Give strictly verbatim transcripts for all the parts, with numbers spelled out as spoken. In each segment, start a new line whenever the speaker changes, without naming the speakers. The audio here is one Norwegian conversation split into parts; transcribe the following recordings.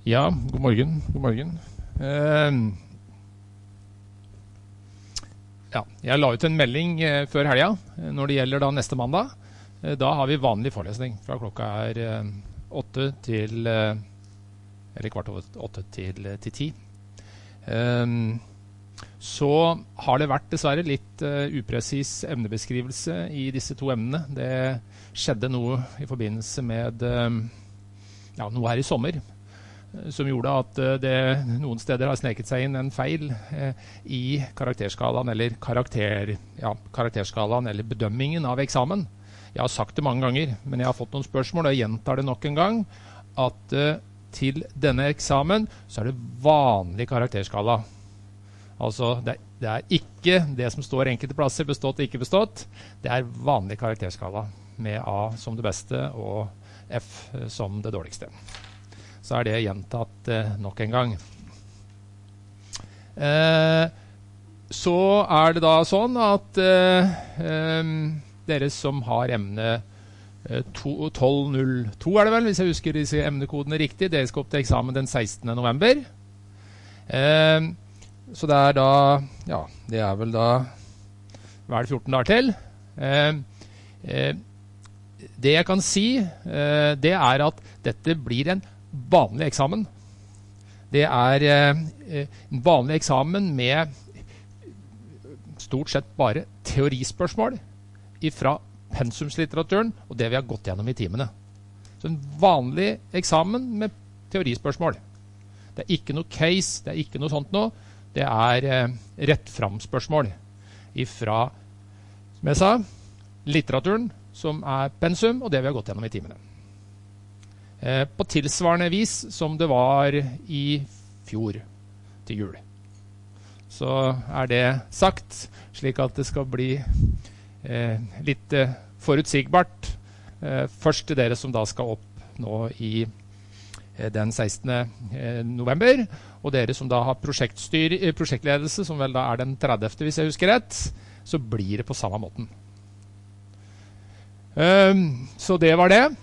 Ja, god morgen, god morgen. Uh, ja, jeg la ut en melding uh, før helga uh, når det gjelder da neste mandag. Uh, da har vi vanlig forelesning fra klokka er uh, åtte til, uh, eller kvart over åtte til, uh, til ti. Uh, så har det vært dessverre litt uh, upresis emnebeskrivelse i disse to emnene. Det skjedde noe i forbindelse med uh, ja, noe her i sommer, som gjorde at det noen steder har sneket seg inn en feil eh, i karakterskalaen eller karakter, ja, karakterskalaen eller bedømmingen av eksamen. Jeg har sagt det mange ganger, men jeg har fått noen spørsmål, og jeg gjentar det nok en gang, at eh, til denne eksamen så er det vanlig karakterskala. Altså, det, det er ikke det som står enkelte plasser, bestått og ikke bestått. Det er vanlig karakterskala med A som det beste og F som det dårligste. Så er det gjentatt eh, nok en gang. Eh, så er det da sånn at eh, eh, dere som har emne eh, tolv null to er det vel, hvis jeg husker disse emnekodene riktig, dere skal opp til eksamen den sekstende november. Eh, så det er da, ja, det er vel da, hva er det fjorten dager til? Eh, eh, det jeg kan si, eh, det er at dette blir en vanlig eksamen. Det er eh, en vanlig eksamen med stort sett bare teorispørsmål fra pensumslitteraturen og det vi har gått gjennom i timene. Så en vanlig eksamen med teorispørsmål. Det er ikke noe case, det er ikke noe sånt noe. Det er eh, rett fram spørsmål fra, som jeg sa, litteraturen som er pensum og det vi har gått gjennom i timene. Eh, på tilsvarende vis som det var i fjor til jul. Så er det sagt, slik at det skal bli eh, litt eh, forutsigbart. Eh, først til dere som da skal opp nå i eh, den sekstende november, og dere som da har prosjektstyr, eh, prosjektledelse, som vel da er den tredivte hvis jeg husker rett, så blir det på samme måten. Eh, så det var det.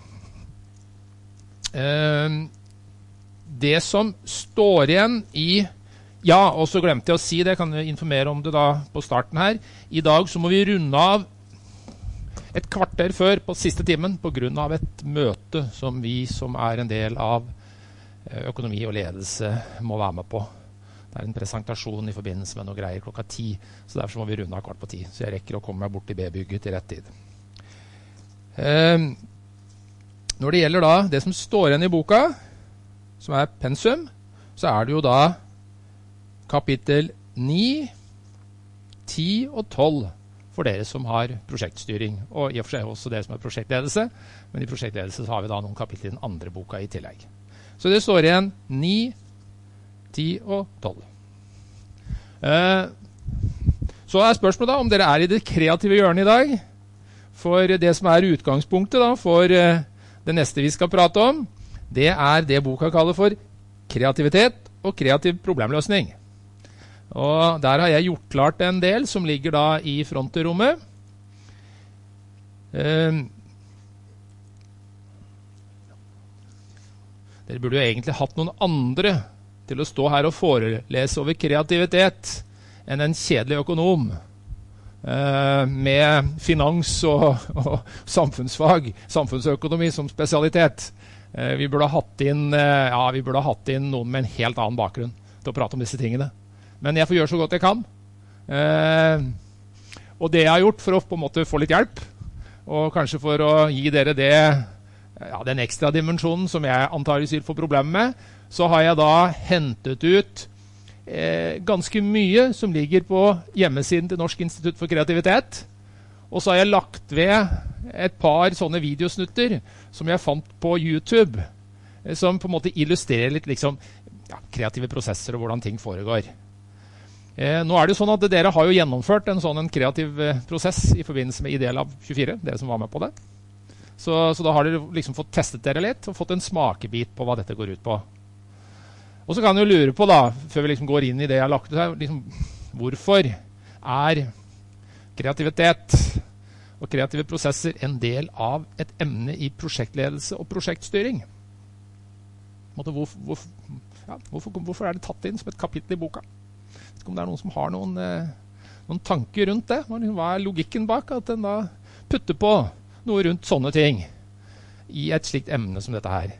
Uh, det som står igjen i, ja, og så glemte jeg å si det, jeg kan informere om det da på starten her. I dag så må vi runde av et kvarter før på siste timen på grunn av et møte som vi som er en del av økonomi og ledelse må være med på. Det er en presentasjon i forbindelse med noe greier klokka ti, så derfor må vi runde av kvart på ti, så jeg rekker å komme meg bort til B-bygget til rett tid. Uh, Når det gjelder da det som står igjen i boka, som er pensum, så er det jo da kapittel ni, ti og tolv for dere som har prosjektstyring, og i og for seg også dere som har prosjektledelse, men i prosjektledelse så har vi da noen kapitler i den andre boka i tillegg. Så det står igjen ni, ti og tolv. Eh, så er spørsmålet da om dere er i det kreative hjørnet i dag, for det som er utgangspunktet da for eh, det neste vi skal prate om, det er det boka kaller for kreativitet og kreativ problemløsning. Og der har jeg gjort klart en del som ligger da i fronterommet. Eh, dere burde jo egentlig hatt noen andre til å stå her og forelese over kreativitet enn en kjedelig økonom. Uh, med finans og, og samfunnsfag, samfunnsøkonomi som spesialitet. Uh, vi burde ha hatt inn, uh, ja, vi burde ha hatt inn noen med en helt annen bakgrunn til å prate om disse tingene. Men jeg får gjøre så godt jeg kan. Uh, og det jeg har gjort for å på en måte få litt hjelp, og kanskje for å gi dere det, ja, den ekstra dimensjonen som jeg antageligvis vil få problemer med, så har jeg da hentet ut Eh, ganske mye som ligger på hjemmesiden til Norsk Institutt for Kreativitet. Og så har jeg lagt ved et par sånne videosnutter som jeg fant på YouTube, eh, som på en måte illustrerer litt liksom, ja, kreative prosesser og hvordan ting foregår. Eh, nå er det jo sånn at dere har jo gjennomført en sånn en kreativ eh, prosess i forbindelse med Idealab tjuefire, dere som var med på det. Så, så da har dere liksom fått testet dere litt og fått en smakebit på hva dette går ut på. Og så kan jeg jo lure på da, før vi liksom går inn i det jeg har lagt ut her, liksom, hvorfor er kreativitet og kreative prosesser en del av et emne i prosjektledelse og prosjektstyring? Måte, hvorfor, hvorfor, ja, hvorfor, hvorfor er det tatt inn som et kapittel i boka? Jeg vet ikke om det er noen som har noen, eh, noen tanker rundt det. Hva er logikken bak at den da putter på noe rundt sånne ting i et slikt emne som dette her?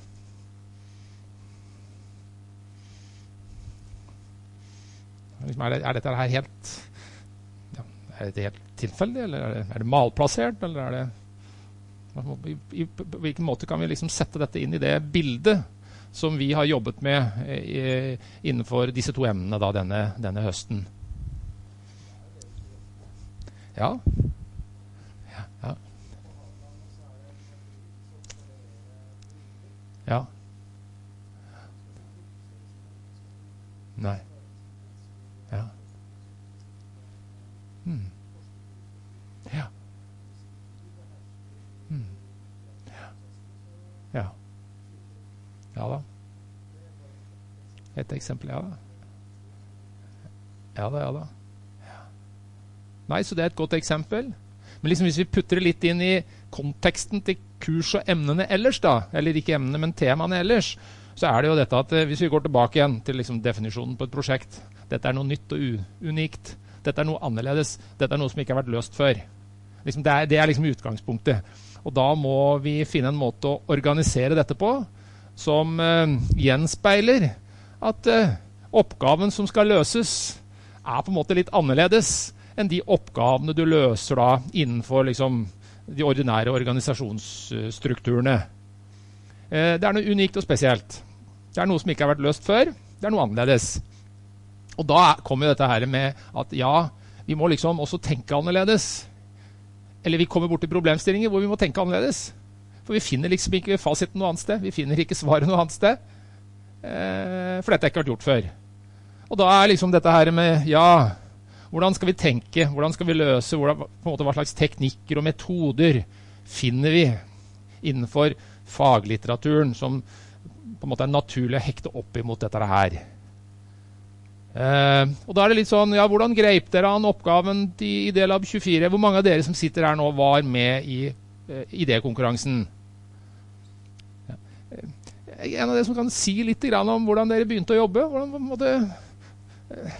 Er, det, er dette her helt, ja, er det helt tilfeldig, eller er det, er det malplassert, eller er det, i, i, på hvilken måte kan vi liksom sette dette inn i det bildet som vi har jobbet med i, innenfor disse to emnene da, denne, denne høsten? Ja. Ja. Ja. Ja. Nei. Ja. Hmm. Ja. Hmm. Ja. Ja. Ja da. Et eksempel, ja da. Ja da, ja da. Ja. Nei, så det er et godt eksempel. Men liksom hvis vi putter det litt inn i konteksten til kurs og emnene ellers da, eller ikke emnene, men temaene ellers, så er det jo dette at hvis vi går tilbake igjen til liksom definisjonen på et prosjekt, dette er noe nytt og unikt, dette er noe annerledes, dette er noe som ikke har vært løst før. Liksom det, er, det er liksom utgangspunktet. Og da må vi finne en måte å organisere dette på, som eh, gjenspeiler at eh, oppgaven som skal løses er på en måte litt annerledes enn de oppgavene du løser da innenfor liksom, de ordinære organisasjonsstrukturene. Eh, det er noe unikt og spesielt. Det er noe som ikke har vært løst før. Det er noe annerledes. Og da kommer dette her med at ja, vi må liksom også tenke annerledes. Eller vi kommer bort til problemstillinger hvor vi må tenke annerledes. For vi finner liksom ikke fasiten noe annet sted. Vi finner ikke svaret noe annet sted. Eh, for dette har ikke vært gjort før. Og da er liksom dette her med, ja, hvordan skal vi tenke? Hvordan skal vi løse? Hvordan, på en måte, hva slags teknikker og metoder finner vi innenfor faglitteraturen som på en måte er naturlig å hekte opp imot dette her? Eh, og da er det litt sånn, ja, hvordan greip dere an oppgaven i Idélab tjuefire? Hvor mange av dere som sitter her nå var med i uh, idékonkurransen? Ja. En av dere som kan si litt grann om hvordan dere begynte å jobbe? Hvordan måtte... Uh,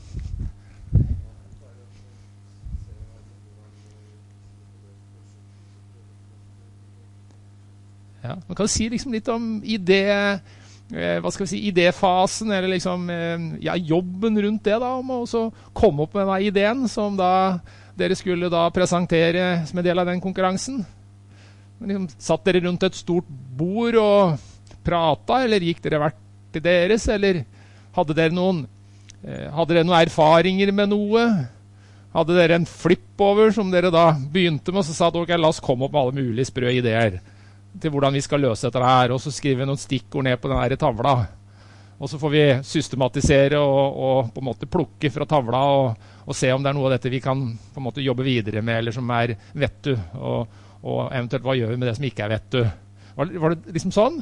ja, man kan si liksom litt om idé... Eh, hva skal vi si, idéfasen, eller liksom, eh, ja, jobben rundt det da, om å også komme opp med denne ideen som da dere skulle da presentere som en del av den konkurransen. Men liksom, satt dere rundt et stort bord og prata, eller gikk dere hvert til deres, eller hadde dere noen, eh, hadde dere noen erfaringer med noe? Hadde dere en flip-over som dere da begynte med, og så sa dere, ok, la oss komme opp med alle mulige sprø ideer til hvordan vi skal løse dette her, og så skriver vi noen stikkord ned på denne tavla. Og så får vi systematisere og, og på en måte plukke fra tavla og, og se om det er noe av dette vi kan på en måte jobbe videre med, eller som er vettu, og, og eventuelt hva gjør vi med det som ikke er vettu. Var, var det liksom sånn?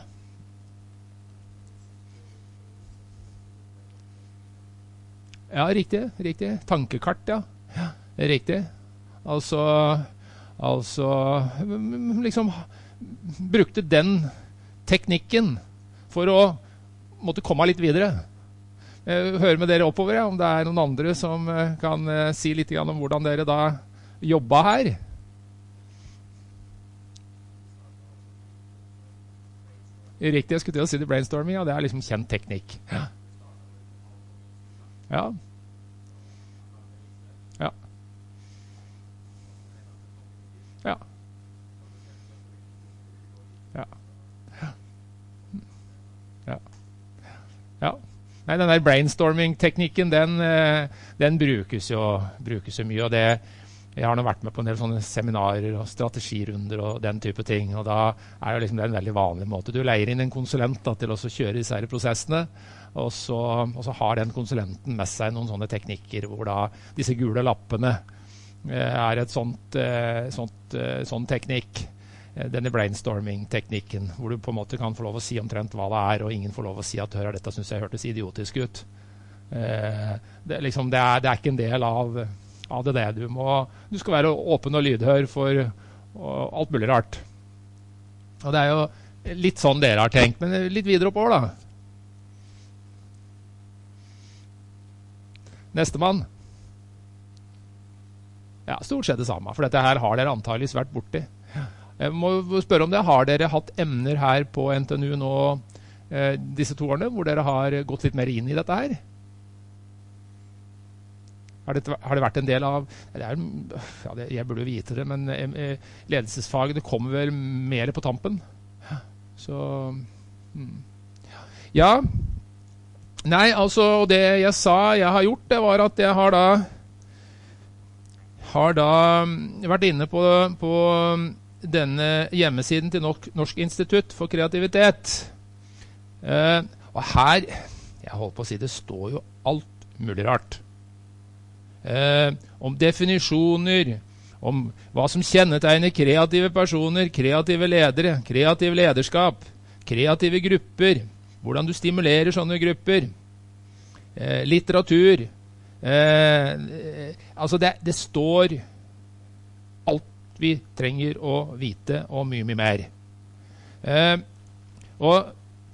Ja, riktig, riktig. Tankekart, ja. Ja, riktig. Altså, altså, liksom... brukte den teknikken for å måtte komme litt videre. Jeg hører med dere oppover, ja, om det er noen andre som kan uh, si litt grann om hvordan dere da jobba her. Riktig, jeg skulle til å si det brainstorming, ja, det er liksom kjent teknikk. Ja. Ja. Ja. Ja. Ja. Ja. Nei, den der brainstorming-teknikken, den, den brukes, jo, brukes jo mye, og det, jeg har nå vært med på en del sånne seminarer og strategirunder og den type ting, og da er jo liksom det en veldig vanlig måte. Du leier inn en konsulent da, til å kjøre disse her prosessene, og så, og så har den konsulenten med seg noen sånne teknikker, hvor da disse gule lappene er et sånt, sånt, sånn teknikk. Denne brainstorming-teknikken, hvor du på en måte kan få lov å si omtrent hva det er, og ingen får lov å si at hør, dette synes jeg hørtes idiotisk ut. Eh, det, liksom, det, er, det er ikke en del av, av det det. Du, må, du skal være åpen og lydhør for og alt mulig rart. Og det er jo litt sånn dere har tenkt, men litt videre oppover da. Nestemann. Ja, stort sett det samme, for dette her har dere antageligvis vært borti. Jeg må spørre om det. Har dere hatt emner her på N T N U nå eh, disse to årene, hvor dere har gått litt mer inn i dette her? Har det, har det vært en del av det er, ja, det, jeg burde jo vite det, men eh, ledelsesfagene kommer vel mer på tampen. Så hmm. Ja. Nei, altså, det jeg sa jeg har gjort, det var at jeg har da har da vært inne på, på denne hjemmesiden til Norsk, Norsk Institutt for Kreativitet. Eh, og her, jeg holder på å si, det står jo alt mulig rart. Eh, om definisjoner, om hva som kjennetegner kreative personer, kreative ledere, kreativ lederskap, kreative grupper, hvordan du stimulerer sånne grupper, eh, litteratur. Eh, altså det, det står alt vi trenger å vite og mye, mye mer. Eh, og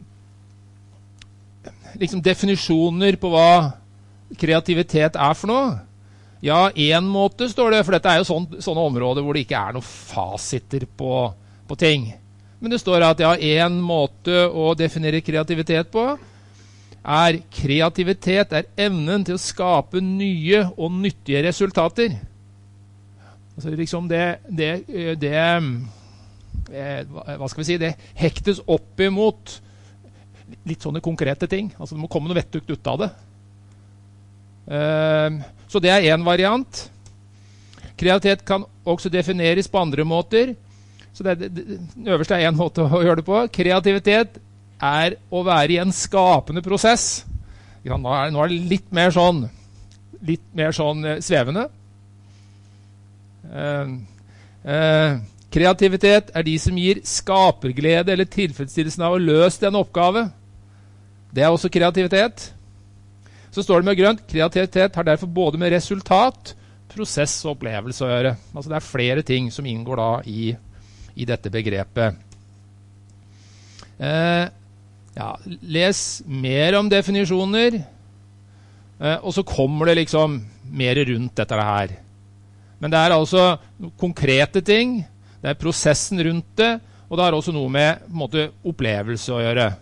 liksom definisjoner på hva kreativitet er for noe. Ja, en måte står det, for dette er jo sånn, sånne områder hvor det ikke er noen fasiter på, på ting. Men det står at ja, en måte å definere kreativitet på er kreativitet er evnen til å skape nye og nyttige resultater. Altså liksom det, det, det eh, hva skal vi si, det hektes opp imot litt sånne konkrete ting. Altså det må komme noe vettugt ut av det. Eh, så det er en variant. Kreativitet kan også defineres på andre måter. Så det, det, det øverste er en måte å gjøre det på. Kreativitet er å være i en skapende prosess. Ja, nå, er, nå er det litt mer sånn, litt mer sånn eh, svevende. Eh, eh, kreativitet er de som gir skaperglede eller tilfredsstillelsen av å løse en oppgave. Det er også kreativitet. Så står det med grønt, kreativitet har derfor både med resultat, prosess og opplevelse å gjøre. Altså det er flere ting som inngår da i, i dette begrepet. Eh, Ja, les mer om definisjoner, eh, og så kommer det liksom mer rundt dette her. Men det er altså konkrete ting, det er prosessen rundt det, og det har også noe med på en måte, opplevelse å gjøre.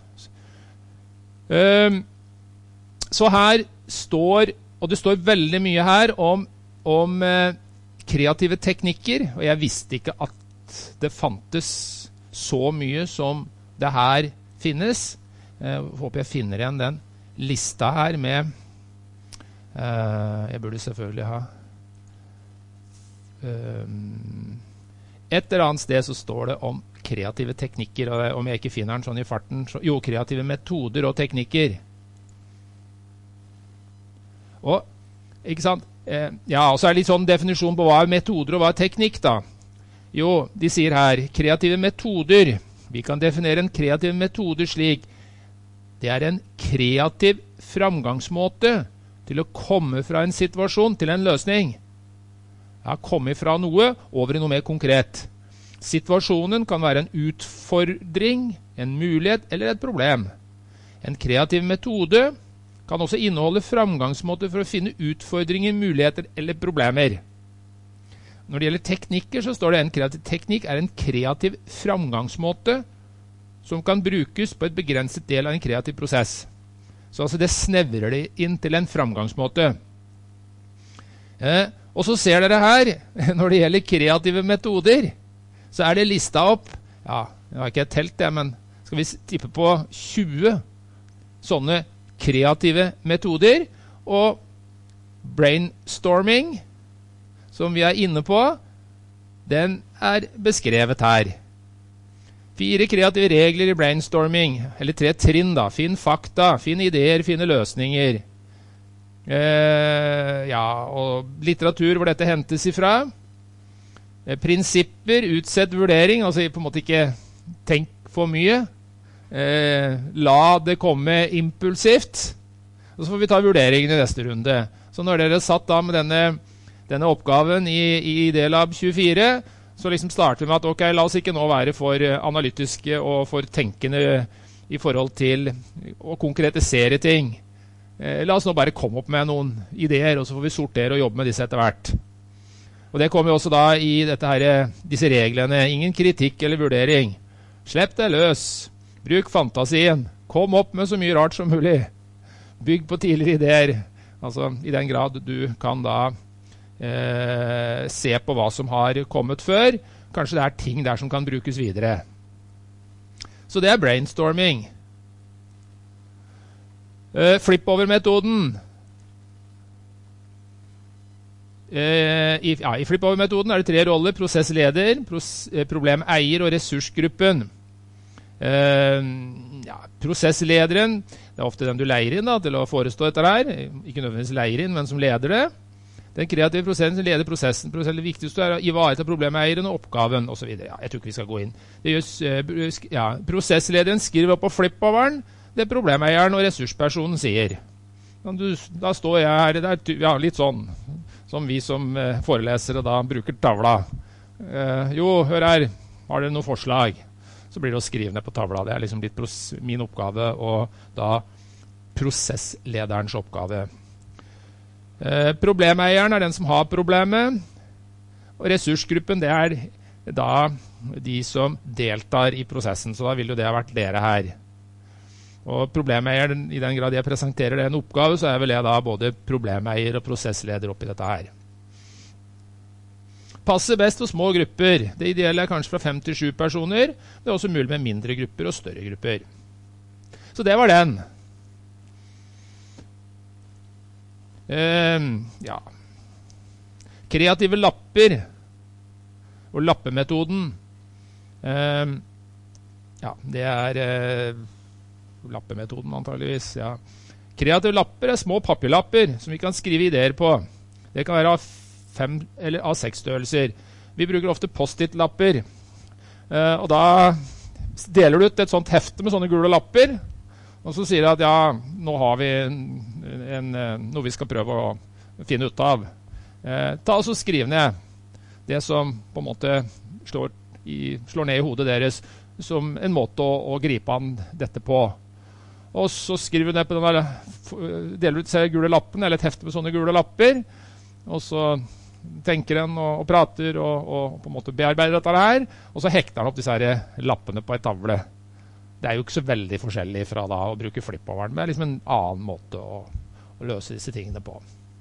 Um, så her står, og det står veldig mye her om, om eh, kreative teknikker, og jeg visste ikke at det fantes så mye som det her finnes. Jeg håper jeg finner igjen den lista her med uh, jeg burde selvfølgelig ha um, et eller annet sted så står det om kreative teknikker, og om jeg ikke finner den sånn i farten så, jo, kreative metoder og teknikker. Og, ikke sant? Uh, ja, og så er det litt sånn definisjon på hva er metoder og hva er teknikk da. Jo, de sier her kreative metoder. Vi kan definere en kreativ metode slik det er en kreativ framgangsmåte til å komme fra en situasjon til en løsning. Ja, komme fra noe over i noe mer konkret. Situasjonen kan være en utfordring, en mulighet eller et problem. En kreativ metode kan også inneholde framgangsmåter for å finne utfordringer, muligheter eller problemer. Når det gjelder teknikker så står det en kreativ teknikk er en kreativ framgangsmåte som kan brukes på et begrenset del av en kreativ prosess. Så altså det snevrer det inn til en framgangsmåte. Eh, og så ser dere her, når det gjelder kreative metoder, så er det listet opp, ja, jeg har ikke telt det, men skal vi tippe på tjue sånne kreative metoder, og brainstorming, som vi er inne på, den er beskrevet her. Fire kreative regler i brainstorming, eller tre trinn da. Finn fakta, finn ideer, finne løsninger. Eh, ja, og litteratur hvor dette hentes ifra. Eh, prinsipper, utsett vurdering, altså på en måte ikke tenk for mye. Eh, la det komme impulsivt. Og så får vi ta vurderingen i neste runde. Så når dere satt da med denne, denne oppgaven i, i Delab tjuefire, Så liksom starter vi med at, ok, la oss ikke nå være for analytiske og for tenkende i forhold til å konkretisere ting. Eh, la oss nå bare komme opp med noen ideer, og så får vi sortere og jobbe med disse etter hvert. Og det kommer jo også da i dette her, disse reglene. Ingen kritikk eller vurdering. Slipp det løs. Bruk fantasien. Kom opp med så mye rart som mulig. Bygg på tidligere ideer. Altså i den grad du kan da eh, se på hva som har kommet før. Kanskje det er ting der som kan brukes videre. Så det er brainstorming. Eh, flip-over-metoden. Eh, i, ja, I flip-over-metoden er det tre roller. Prosessleder, pros, eh, problemeier og ressursgruppen. Eh, ja, prosesslederen, det er ofte den du leier inn da, til å forestå dette her. Ikke nødvendigvis leier inn, men som leder det. Den kreative prosessen som leder prosessen. Prosessen det viktigste er å ivareta problemeieren og oppgaven, og så videre. Ja, jeg tror ikke vi skal gå inn. Det gjør, ja, prosesslederen skriver opp på flip-overen det problemeieren og ressurspersonen sier. Du, da står jeg her, det er ja, litt sånn, som vi som eh, forelesere da bruker tavla. Eh, jo, hør her, har dere noen forslag? Så blir det å skrive ned på tavla. Det er liksom litt min oppgave, og da prosesslederens oppgave. Eh, problemeieren er den som har problemet, og ressursgruppen det er da de som deltar i prosessen, så da vil jo det ha vært dere her. Og problemeieren, i den grad jeg presenterer det en oppgave, så er vel jeg da både problemeier og prosessleder oppi dette her. Passer best for små grupper. Det ideelle er kanskje fra fem til sju personer. Det er også mulig med mindre grupper og større grupper. Så det var den. Uh, ja. Kreative lapper og lappemetoden. Uh, ja, det er uh, lappemetoden antageligvis, ja. Kreative lapper er små papirlapper som vi kan skrive ideer på. Det kan være av fem eller av seks størrelser. Vi bruker ofte post-it-lapper. Uh, og da deler du ut et sånt hefte med sånne gule lapper, og så sier du at ja, nå har vi en, en, noe vi skal prøve å finne ut av. Uh, ta og så skriv ned det som på en måte slår, i, slår ned i hodet deres som en måte å, å gripe an dette på. Og så skriver du ned på den der, deler ut seg gule lappen, eller et hefte med sånne gule lapper, og så tenker en og, og prater og, og på en måte bearbeider dette her, og så hekter han opp disse her lappene på et tavle. Det er jo ikke så veldig forskjellig fra da å bruke flip-overen, men det er liksom en annen måte å, å løse disse tingene på.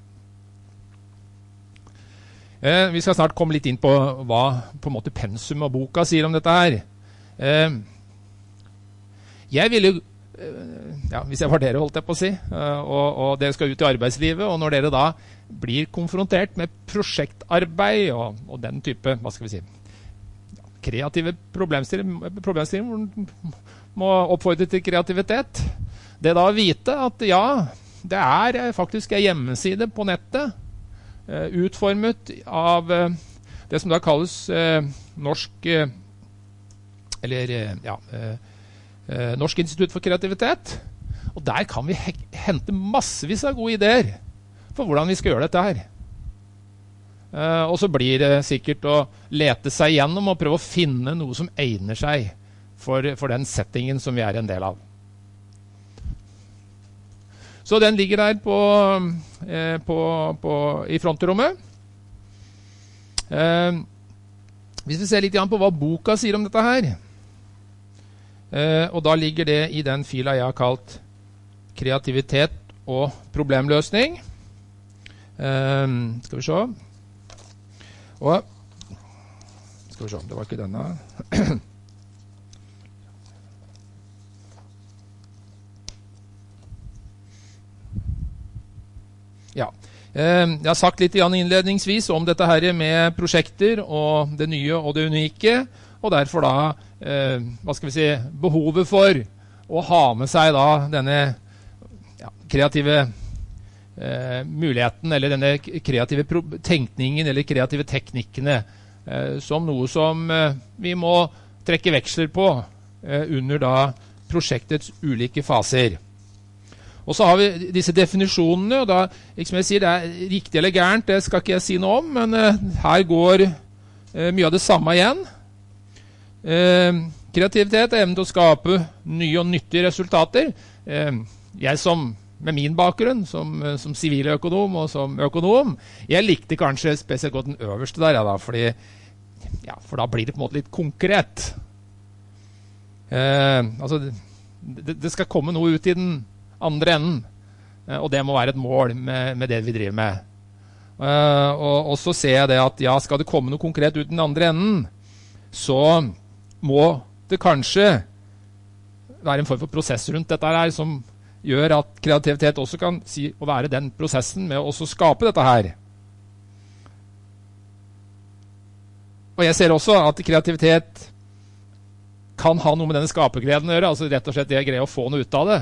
Eh, vi skal snart komme litt inn på hva på en måte pensum og boka sier om dette her. Eh, jeg ville jo ja, hvis jeg var dere holdt jeg på å si, og, og dere skal ut i arbeidslivet, og når dere da blir konfrontert med prosjektarbeid og, og den type, hva skal vi si, kreative problemstillinger, problemstillinger må oppfordre til kreativitet. Det da å vite at ja, det er faktisk en hjemmeside på nettet, utformet av det som da kalles norsk, eller ja, Eh, Norsk institutt for kreativitet, og der kan vi hente massevis av gode ideer for hvordan vi skal gjøre dette her. Eh, og så blir det sikkert å lete seg gjennom og prøve å finne noe som egner seg for, for den settingen som vi er en del av. Så den ligger der på, eh, på, på, i frontrommet. Eh, hvis vi ser litt på hva boka sier om dette her, Uh, og da ligger det i den fila jeg har kalt kreativitet og problemløsning. Uh, skal vi se. Og skal vi se, det var ikke denne. ja. Uh, jeg har sagt litt innledningsvis om dette her med prosjekter og det nye og det unike, og derfor da Eh, hva skal vi si, behovet for å ha med seg da denne ja, kreative eh, muligheten, eller denne kreative tenkningen, eller kreative teknikkene, eh, som noe som eh, vi må trekke veksler på eh, under da prosjektets ulike faser. Og så har vi disse definisjonene, og da, liksom jeg sier, det er riktig eller gærent, det skal ikke jeg si noe om, men eh, her går eh, mye av det samme igjen. Eh, kreativitet er evnen til å skape nye og nyttige resultater. Eh, jeg som, med min bakgrunn, som, som siviløkonom og som økonom, jeg likte kanskje spesielt godt den øverste der, ja, da, fordi, ja, for da blir det på en måte litt konkret. Eh, altså, det, det skal komme noe ut i den andre enden, eh, og det må være et mål med, med det vi driver med. Eh, og, og så ser jeg det at, ja, skal det komme noe konkret ut i den andre enden, så må det kanskje være en form for prosess rundt dette her, som gjør at kreativitet også kan si å være den prosessen med å også skape dette her. Og jeg ser også at kreativitet kan ha noe med denne skapergleden å gjøre, altså rett og slett det å greie å få noe ut av det.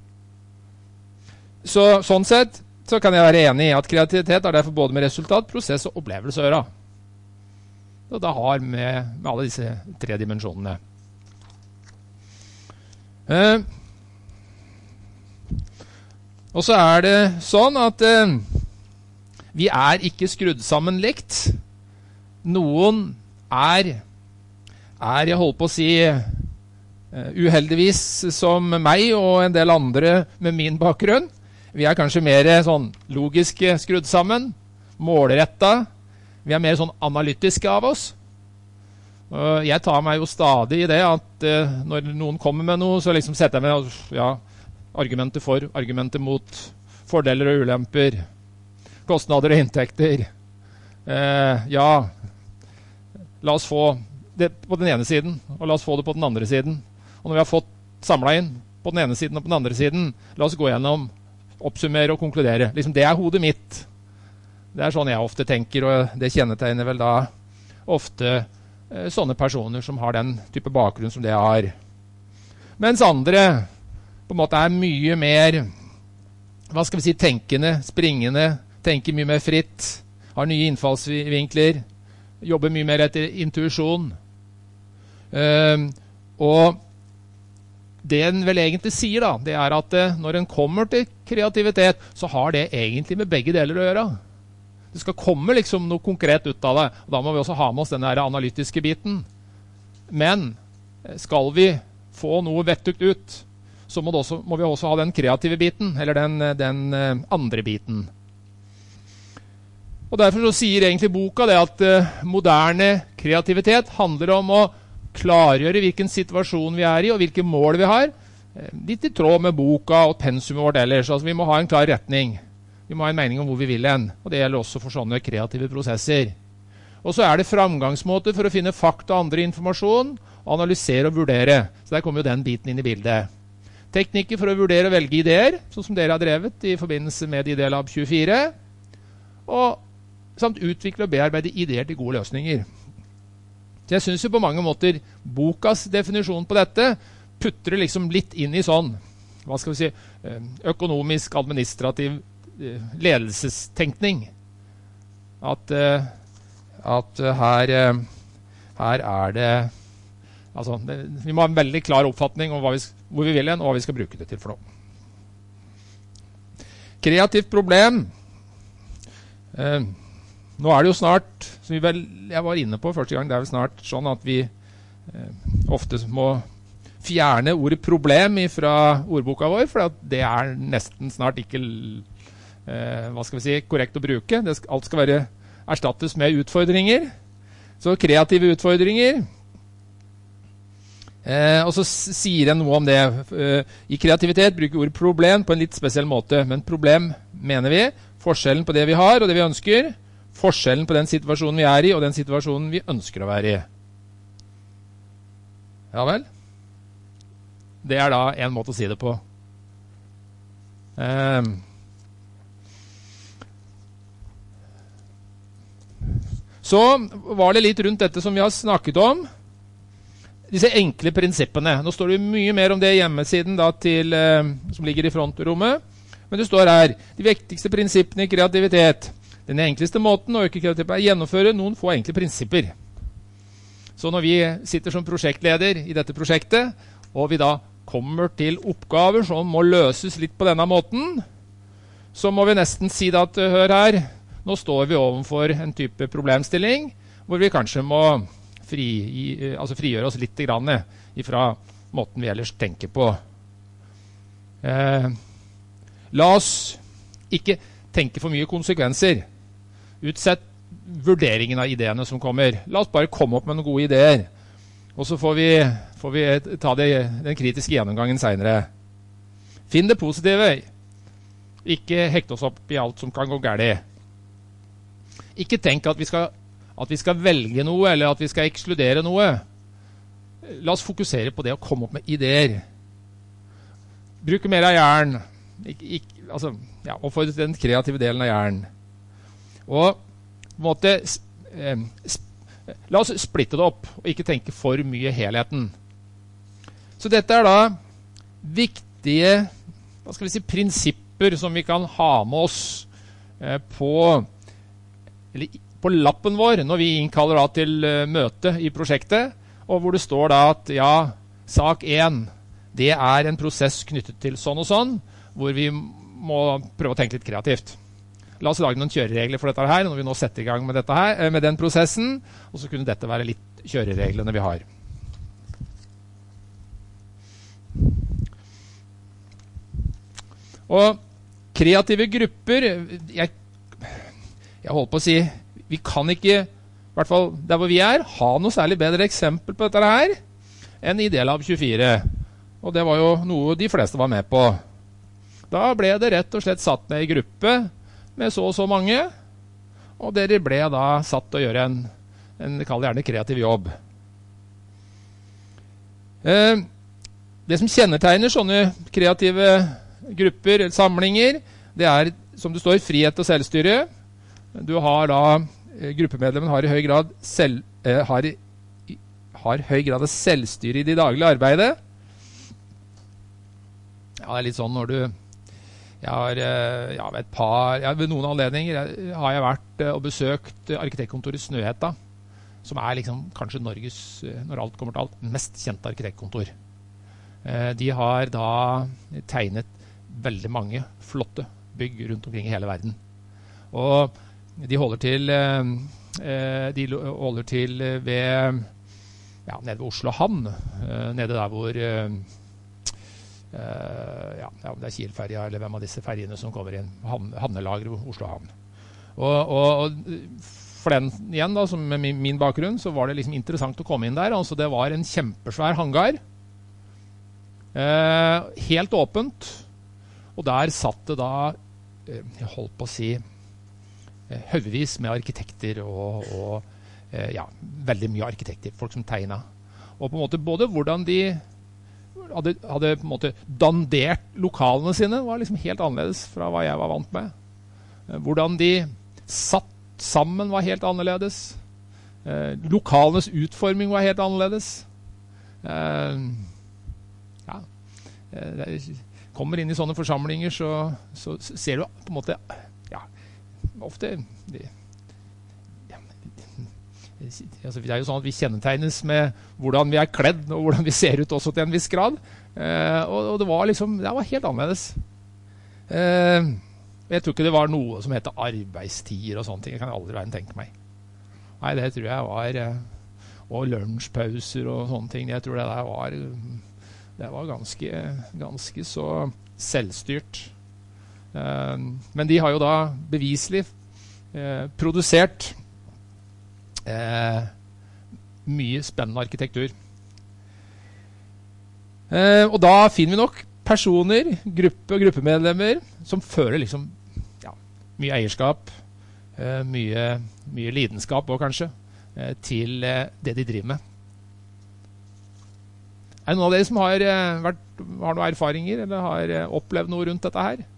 Så, sånn sett så kan jeg være enig i at kreativitet er derfor både med resultat, prosess og opplevelse å gjøre. Og det har med, med alle disse tre dimensjonene. Eh, og så er det sånn at eh, vi er ikke skrudd sammen likt. Noen er, er jeg holdt på å si, uh, uheldigvis som meg og en del andre med min bakgrunn. Vi er kanskje mer sånn logisk skrudd sammen, målrettet. Vi er mer sånn analytiske av oss. Uh, jeg tar meg jo stadig i det at uh, når noen kommer med noe, så liksom setter jeg meg, ja, argumenter for, argumenter mot, fordeler og ulemper, kostnader og inntekter. Uh, ja, la oss få det på den ene siden, og la oss få det på den andre siden. Og når vi har fått samlet inn på den ene siden og på den andre siden, la oss gå gjennom, oppsummere og konkludere. Liksom, det er hodet mitt. Det er sånn jeg ofte tenker, og det kjennetegner vel da ofte eh, sånne personer som har den type bakgrunn som det har. Mens andre på en måte er mye mer, hva skal vi si, tenkende, springende, tenker mye mer fritt, har nye innfallsvinkler, jobber mye mer etter intuisjon. Uh, og det en vel egentlig sier da, det er at uh, når en kommer til kreativitet, så har det egentlig med begge deler å gjøre. Det skal komme liksom noe konkret ut av det, og da må vi også ha med oss den der analytiske biten. Men skal vi få noe vettugt ut, så må, det også, må vi også ha den kreative biten, eller den, den uh, andre biten. Og derfor så sier egentlig boka det at uh, moderne kreativitet handler om å klargjøre hvilken situasjon vi er i, og hvilke mål vi har. Uh, litt i tråd med boka og pensumet vårt ellers. Altså vi må ha en klar retning. Vi må ha en mening om hvor vi vil hen. Og det gjelder også for sånne kreative prosesser. Og så er det framgangsmåter for å finne fakta og andre informasjon, analysere og vurdere. Så der kommer jo den biten inn i bildet. Teknikker for å vurdere og velge ideer, sånn som dere har drevet i forbindelse med IdeaLab tjuefire. Og samt utvikle og bearbeide ideer til gode løsninger. Så jeg synes jo på mange måter bokas definisjon på dette putter liksom litt inn i sånn, hva skal vi si, økonomisk, administrativ ledelsestenkning. At, at her, her er det, altså, det, vi må ha en veldig klar oppfatning om hva vi, hvor vi vil hen, og hva vi skal bruke det til for noe. Kreativt problem. Eh, Nå er det jo snart, som vi vel, jeg var inne på første gang, det er vel snart sånn at vi eh, ofte må fjerne ordet problem fra ordboka vår, for det er nesten snart ikke eh, hva skal vi si, korrekt å bruke. Det skal, alt skal være erstattes med utfordringer. Så kreative utfordringer. Eh, og så sier jeg noe om det. Eh, I kreativitet bruker ordet problem på en litt spesiell måte, men problem mener vi forskjellen på det vi har og det vi ønsker, forskjellen på den situasjonen vi er i, og den situasjonen vi ønsker å være i. Ja vel? Det er da en måte å si det på. Um. Så var det litt rundt dette som vi har snakket om. Disse enkle prinsippene. Nå står det mye mer om det i hjemmesiden da, til, uh, som ligger i frontrommet. Men det står her, de viktigste prinsippene i kreativitet. Den enkleste måten å øke kreativitet er å gjennomføre noen få enkle prinsipper. Så når vi sitter som prosjektleder i dette prosjektet, og vi da kommer til oppgaver som må løses litt på denne måten, så må vi nesten si at, hør her, nå står vi overfor en type problemstilling, hvor vi kanskje må fri, altså frigjøre oss litt grann ifra måten vi ellers tenker på. Eh, la oss ikke tenke for mye konsekvenser. Utsett vurderingen av ideene som kommer. La oss bare komme opp med noen gode ideer. Og så får vi, får vi ta det, den kritiske gjennomgangen senere. Finn det positive. Ikke hekte oss opp i alt som kan gå galt. Ikke tenk at vi, skal, at vi skal velge noe, eller at vi skal ekskludere noe. La oss fokusere på det å komme opp med ideer. Bruke mer av hjernen. Ik- ik- altså, ja, og for den kreative delen av hjernen. Og på en måte eh, la oss splitte det opp og ikke tenke for mye helheten. Så dette er da viktige, hva skal vi si, prinsipper som vi kan ha med oss eh, på, eller, på lappen vår når vi innkaller da til eh, møte i prosjektet, og hvor det står da at ja, sak én, det er en prosess knyttet til sånn og sånn, hvor vi må prøve å tenke litt kreativt. La oss lage noen kjøreregler for dette her, når vi nå setter i gang med, dette her, med den prosessen, og så kunne dette være litt kjørereglene vi har. Og kreative grupper, jeg, jeg holder på å si, vi kan ikke, i hvert fall der hvor vi er, ha noe særlig bedre eksempel på dette her, enn i Idélab tjuefire. Og det var jo noe de fleste var med på. Da ble det rett og slett satt ned i gruppe, med så og så mange, og dere ble da satt til å gjøre en, en kall det gjerne kreativ jobb. Eh, det som kjennetegner sånne kreative grupper eller samlinger, det er, som det står, frihet og selvstyre. Du har da, eh, gruppemedlemmen har i høy grad selv, eh, har, i, har høy grad av selvstyre i det daglige arbeidet. Ja, det er litt sånn når du Jeg har, ja, ved et par, ja, ved noen anledninger har jeg vært og besøkt arkitektkontoret Snøhetta, som er liksom kanskje Norges, når alt kommer til alt, mest kjente arkitektkontor. De har da tegnet veldig mange flotte bygg rundt omkring i hele verden. Og de holder til, de holder til ved, ja, nede ved Oslo havn, nede der hvor Uh, ja, ja, det er Kiel-ferja eller hvem av disse ferjene som kommer inn, havnelager i Oslo havn. Og, og, og for den igjen da, som med min, min bakgrunn, så var det liksom interessant å komme inn der. Altså det var en kjempesvær hangar, uh, helt åpent, og der satt det da, uh, jeg holdt på å si, uh, haugevis med arkitekter og, og uh, ja, veldig mye arkitekter, folk som tegnet. Og på en måte både hvordan de Hadde, hadde på en måte dandert lokalene sine, var liksom helt annerledes fra hva jeg var vant med. Hvordan de satt sammen var helt annerledes. Eh, lokalenes utforming var helt annerledes. Eh, ja, eh, kommer inn i sånne forsamlinger, så, så ser du på en måte, ja, ofte de, Altså, det er jo sånn at vi kjennetegnes med hvordan vi er kledd og hvordan vi ser ut også til en viss grad, eh, og, og det var liksom det var helt annerledes. eh, jeg tror ikke det var noe som heter arbeidstider og sånne ting. Jeg kan aldri være en tenke meg. Nei, det tror jeg var eh, og lunsjpauser og sånne ting. Jeg tror det der var det var ganske, ganske så selvstyrt. eh, men de har jo da beviselig eh, produsert Eh, mye spennende arkitektur. Eh, og da finner vi nok personer, gruppe og gruppemedlemmer, som føler liksom, ja, mye eierskap, eh, mye, mye lidenskap også kanskje, eh, til eh, det de driver med. Er det noen av dere som har, eh, vært, har noen erfaringer, eller har eh, opplevd noe rundt dette her?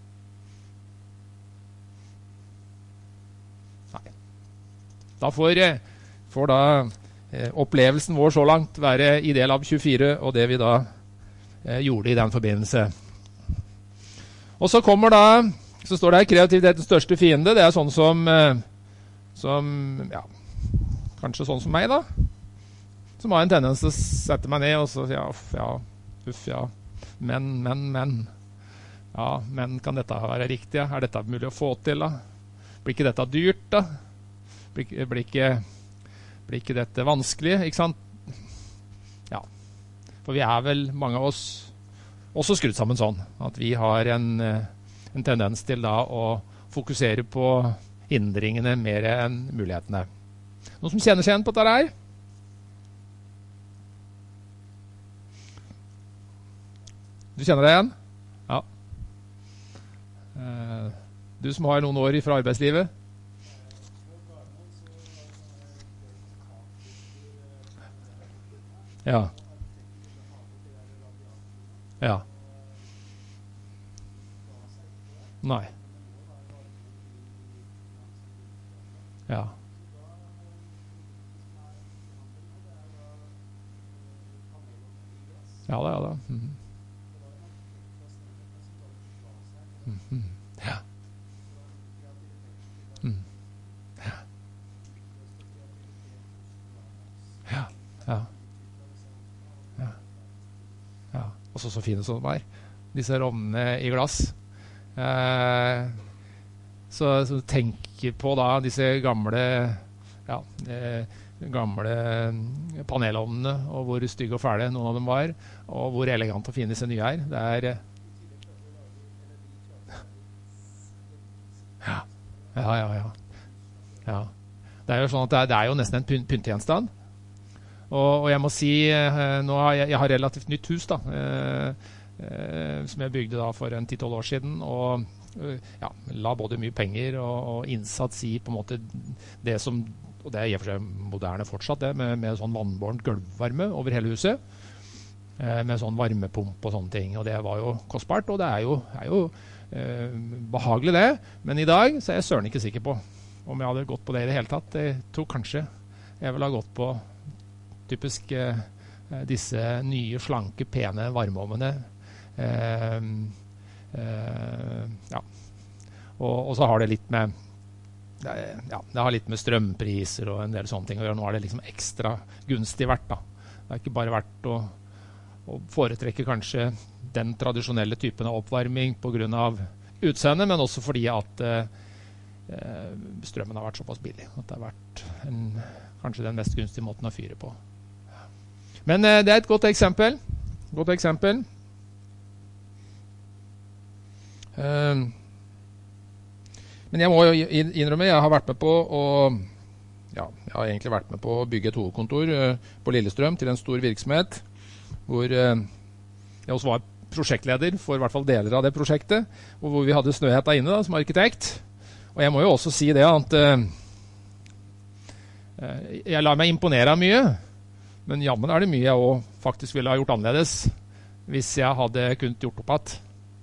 Da får, får da eh, opplevelsen vår så langt være Idélab tjuefire og det vi da eh, gjorde i den forbindelse. Og så kommer da, så står det her kreativitetens største fiende. Det er sånn som, eh, som ja, kanskje sånn som meg da, som har en tendens til å sette meg ned og så ja, uff, ja, uff, ja, men, men, men. Ja, men kan dette være riktig? Er dette mulig å få til da? Blir ikke dette dyrt da? Blir, blir, ikke, blir ikke dette vanskelig, ikke sant? Ja, for vi er vel, mange av oss, også skrudd sammen sånn, at vi har en, en tendens til da å fokusere på hindringene mer enn mulighetene. Noen som kjenner seg igjen på dette her? Du kjenner deg igjen? Ja. Du som har noen år fra arbeidslivet? Ja. Ja. Nei. Ja. Ja da, ja da. Mhm. Mhm. Ja. Mhm. Ja. Ja. Ja. Ja. Ja. Også så fine som de er. Disse rovnene i glass. Eh, så, så tenker på da disse gamle, ja, eh, gamle panelovnene, og hvor stygge og fæle noen av dem var, og hvor elegant og fine disse nye er. Det er ja, ja, ja, ja. ja. Det er jo sånn at det er, det er jo nesten en pynt, pyntegjenstand. Og, og jeg må si, eh, nå har jeg, jeg har relativt nytt hus da, eh, eh, som jeg bygde da for en ti tolv år siden, og eh, ja, la både mye penger og, og innsats i på en måte det som, og det er i og for seg moderne fortsatt, det, med, med sånn vannbåren gulvvarme over hele huset, eh, med sånn varmepump og sånne ting, og det var jo kostbart, og det er jo, er jo eh, behagelig det, men i dag så er jeg søren ikke sikker på om jeg hadde gått på det i det hele tatt. Jeg tror kanskje jeg ville ha gått på typisk eh, disse nye, slanke, pene varmeovnene. Eh, eh, ja. Og, og så har det litt med det, er, ja, det har litt med strømpriser og en del sånne ting å gjøre. Nå er det liksom ekstra gunstig verdt da. Det er ikke bare verdt å, å foretrekke kanskje den tradisjonelle typen av oppvarming på grunn av utseende, men også fordi at eh, strømmen har vært såpass billig at det har vært en, kanskje den mest gunstige måten å fyre på. Men eh, det er et godt eksempel. Godt eksempel. Uh, men jeg må jo innrømme, jeg har vært med på å ja, jeg har egentlig vært med på å bygge et hovedkontor uh, på Lillestrøm til en stor virksomhet, hvor uh, jeg også var prosjektleder for i hvert fall deler av det prosjektet, og hvor vi hadde Snøhetta inne da, som arkitekt. Og jeg må jo også si det at uh, jeg lar meg imponere av mye, men jammen er det mye jeg også faktisk ville ha gjort annerledes hvis jeg hadde kunnet gjort opp at.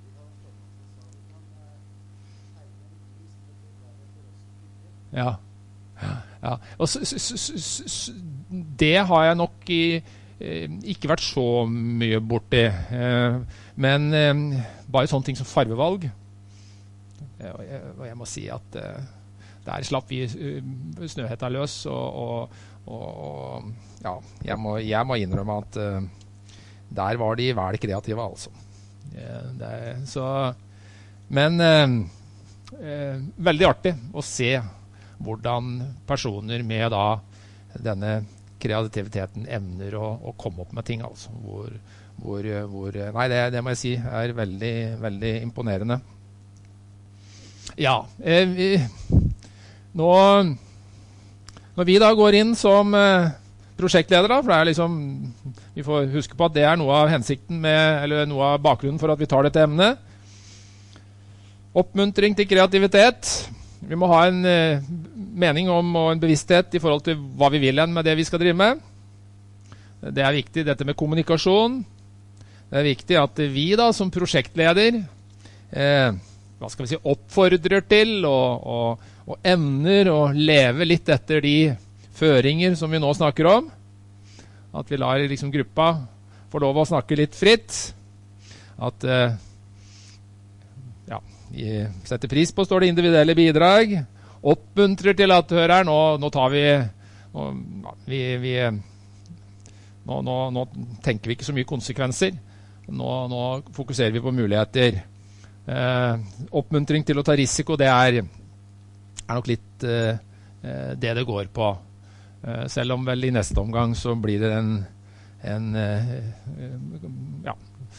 Ja. ja. Og s s s s det har jeg nok i, eh, ikke vært så mye borti. Eh, men eh, bare sånne ting som farvevalg. Og jeg, og jeg må si at uh, der slapp vi uh, Snøhetta løs, og, og, og ja, jeg må, jeg må innrømme at uh, der var de vel kreative, altså. Ja, det er, så, men uh, uh, veldig artig å se hvordan personer med da denne kreativiteten evner å, å komme opp med ting, altså. Hvor, hvor, hvor, nei, det, det må jeg si er veldig, veldig imponerende. Ja, eh, vi, nå, når vi da går inn som eh, prosjektledere, for det er liksom, vi får huske på at det er noe av hensikten med, eller noe av bakgrunnen for at vi tar dette emnet. Oppmuntring til kreativitet. Vi må ha en eh, mening om og en bevissthet i forhold til hva vi vil med det vi skal drive med. Det er viktig, dette med kommunikasjon. Det er viktig at vi da som prosjektleder eh, hva skal vi si, oppfordrer til og, og, og evner å leve litt etter de føringer som vi nå snakker om. At vi lar liksom gruppa få lov å snakke litt fritt. At eh, ja, vi setter pris på, står det, individuelle bidrag. Oppmuntrer til at hører, nå, nå tar vi, nå, vi, vi nå, nå, nå tenker vi ikke så mye konsekvenser. Nå, nå fokuserer vi på muligheter. Uh, oppmuntring til å ta risiko, det er, er nok litt uh, uh, det det går på. Eh, selv om vel i neste omgang så blir det en, en eh, ja,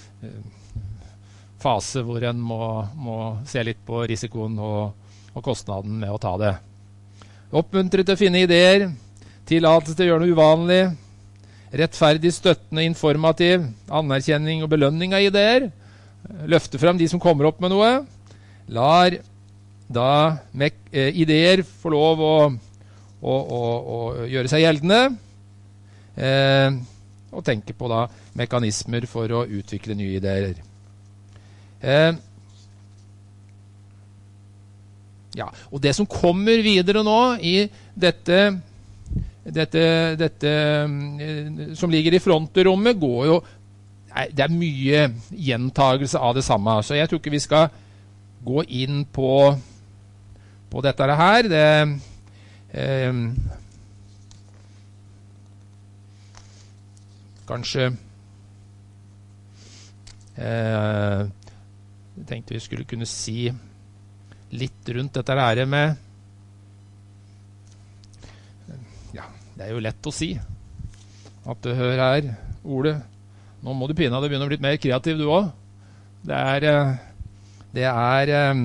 fase hvor en må, må se litt på risikoen og, og kostnaden med å ta det. Oppmuntre til å finne ideer, tillatelse til å gjøre noe uvanlig, rettferdig, støttende, informativ, anerkjenning og belønning av ideer, løfte frem de som kommer opp med noe, lar da med, eh, ideer få lov å, å, å, å gjøre seg gjeldende, eh, og tenke på da mekanismer for å utvikle nye ideer. Eh, ja, og det som kommer videre nå i dette, dette, dette eh, som ligger i frontrommet, går jo, nei, det er mye gjentagelse av det samme, så jeg tror ikke vi skal gå inn på, på dette her. Det eh, kanskje eh, jeg tenkte vi skulle kunne si litt rundt dette her med ja, det er jo lett å si at det hører her, Ole, nå må du pinne deg begynne å bli mer kreativ du også. Det er det er um,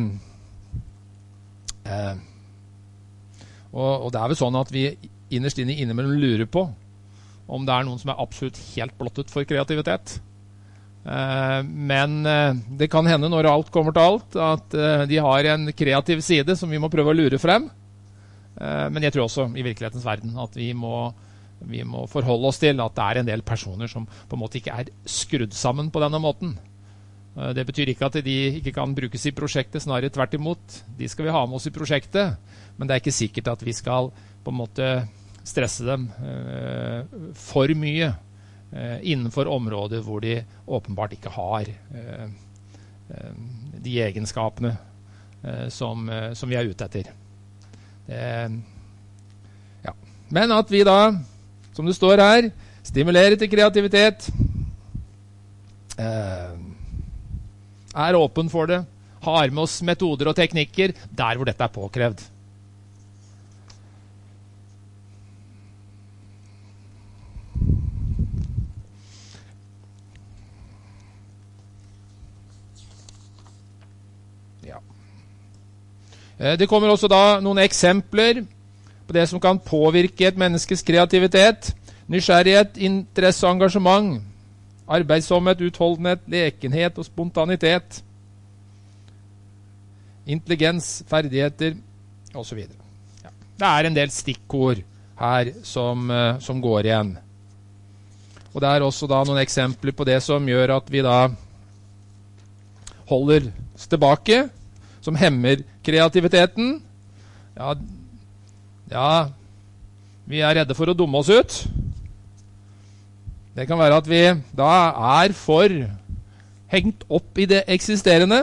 uh, og, og det er vel sånn at vi innerst inne innimellom lurer på om det er noen som er absolutt helt blottet for kreativitet. Uh, men uh, det kan hende når alt kommer til alt at uh, de har en kreativ side som vi må prøve å lure frem. Uh, men jeg tror også i virkelighetens verden at vi må, vi må forholde oss til at det er en del personer som på en måte ikke er skrudd sammen på denne måten. Det betyr ikke at de ikke kan brukes i prosjektet, snarere tvert imot. De skal vi ha med oss i prosjektet, men det er ikke sikkert at vi skal på en måte stresse dem eh, for mye eh, innenfor områder hvor de åpenbart ikke har eh, eh, de egenskapene eh, som, eh, som vi er ute etter. Det, ja. Men at vi da, som det står her, stimulerer til kreativitet, eh, er åpen for det, har med oss metoder og teknikker der hvor dette er påkrevd. Ja. Det kommer også da noen eksempler på det som kan påvirke et menneskes kreativitet, nysgjerrighet, interesse og engasjement, arbeidsomhet, utholdenhet, lekenhet og spontanitet, intelligens, ferdigheter, og så videre. Ja. Det er en del stikkord her som, uh, som går igjen. Og det er også da noen eksempler på det som gjør at vi da holder oss tilbake, som hemmer kreativiteten. Ja, ja, vi er redde for å dumme oss ut. Det kan være at vi da er for hengt opp i det eksisterende.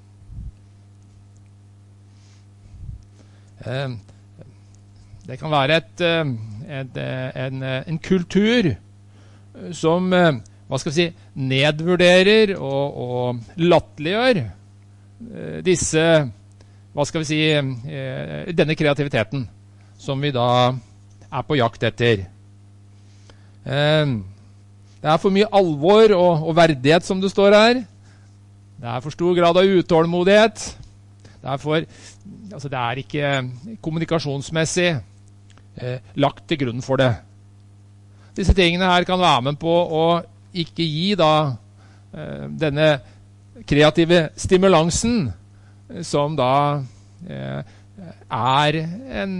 Det kan være et, et, en, en kultur som, hva skal vi si, nedvurderer og, og latterliggjør disse, hva skal vi si, denne kreativiteten som vi da er på jakt etter. Det er for mye alvor og, og verdighet, som det står her. Det er for stor grad av utålmodighet. Det er, for, altså det er ikke kommunikasjonsmessig eh, lagt til grunn for det. Disse tingene her kan være med på å ikke gi da eh, denne kreative stimulansen som da eh, er en,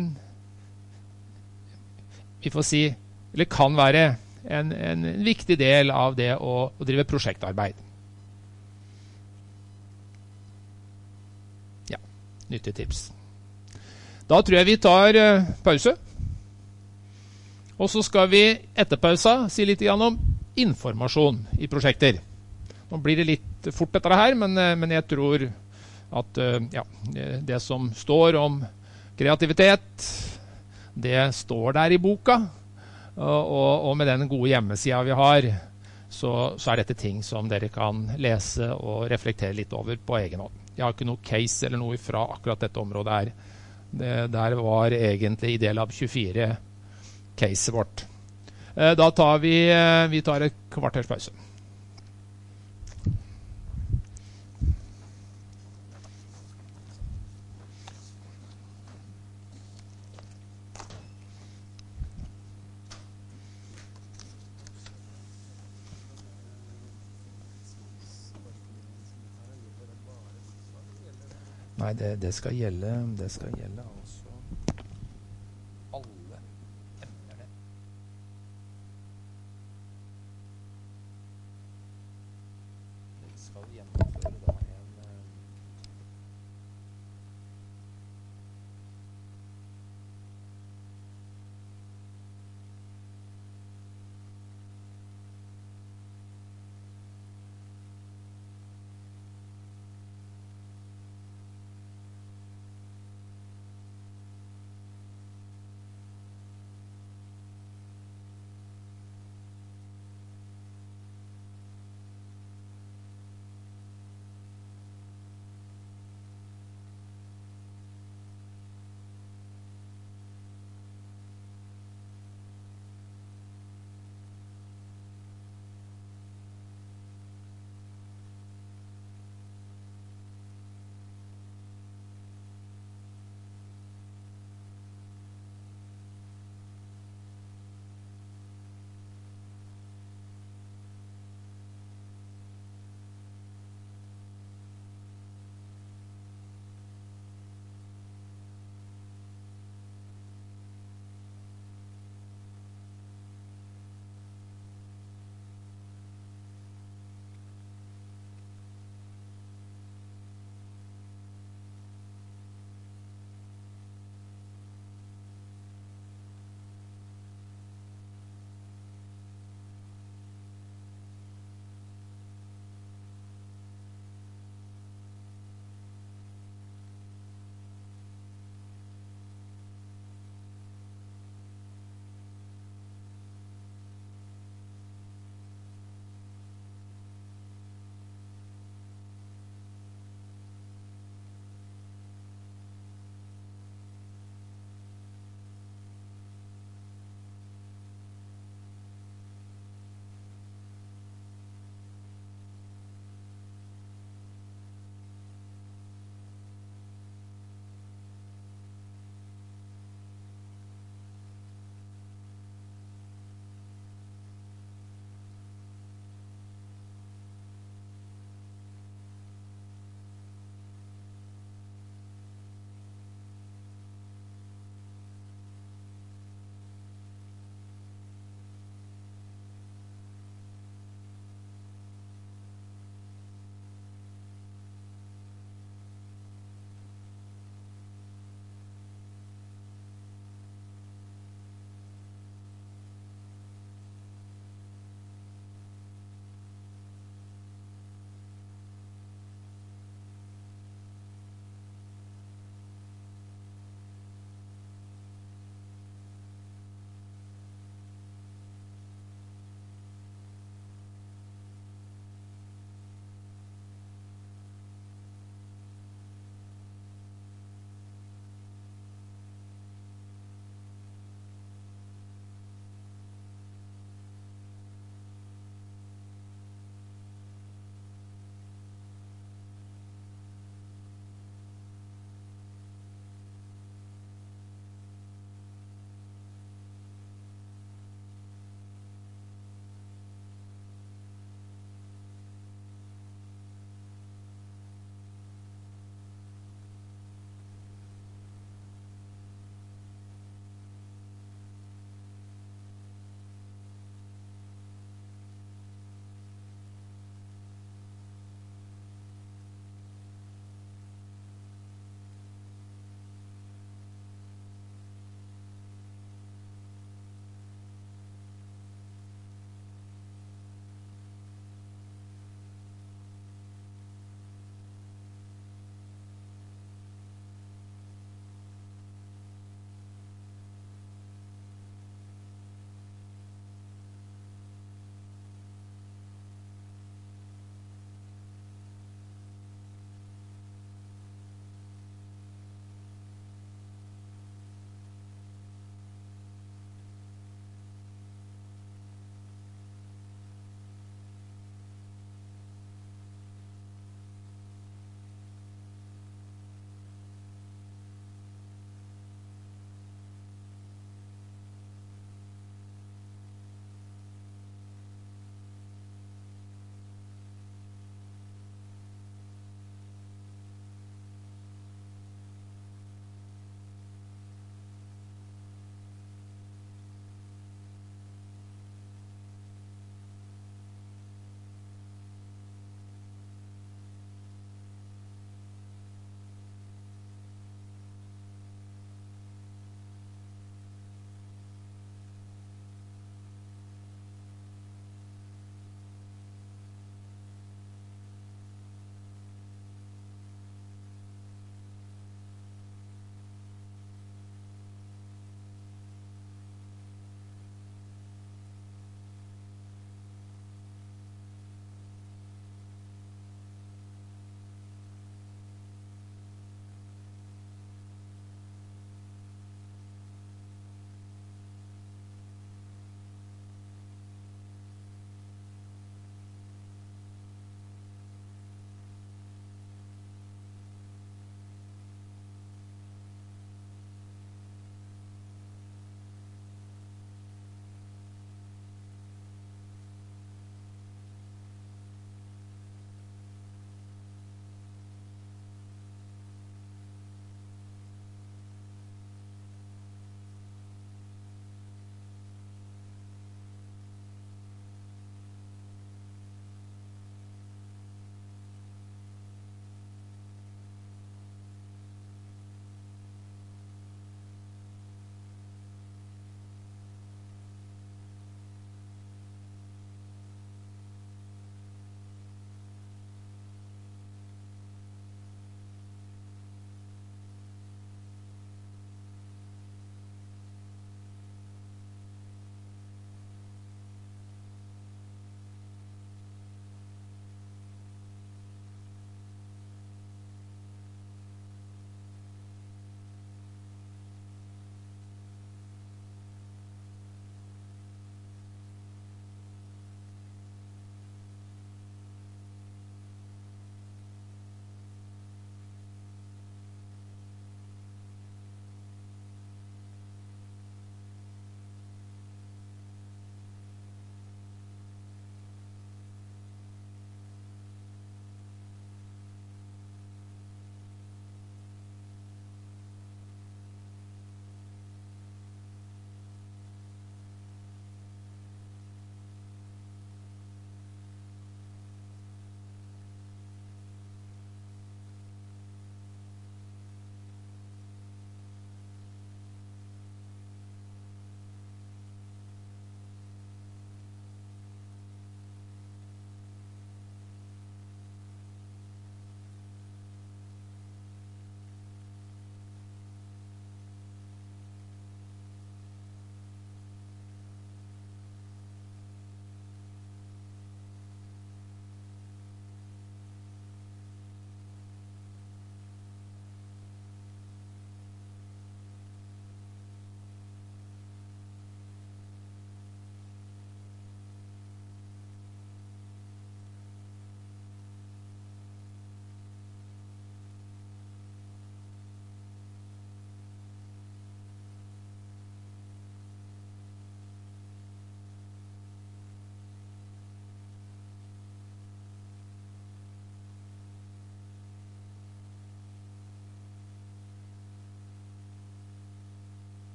vi får si, eller kan være En, en viktig del av det å, å drive prosjektarbeid. Ja, nyttig tips. Da tror jeg vi tar uh, pause. Og så skal vi etter pausa si litt om informasjon i prosjekter. Nå blir det litt fort dette her, men, uh, men jeg tror at uh, ja, det som står om kreativitet, det står der i boka. Og, og, og med den gode hjemmesiden vi har, så, så er dette ting som dere kan lese og reflektere litt over på egen hånd. Jeg har ikke noe case eller noe fra akkurat dette området her. Det, der var egentlig i del av tjuefire caset vårt. Eh, da tar vi, eh, vi tar et kvarters pause. Nei, det, det skal gjelde, det skal gjelde altså alle emner det. Vi skal gjennomføre da en eh,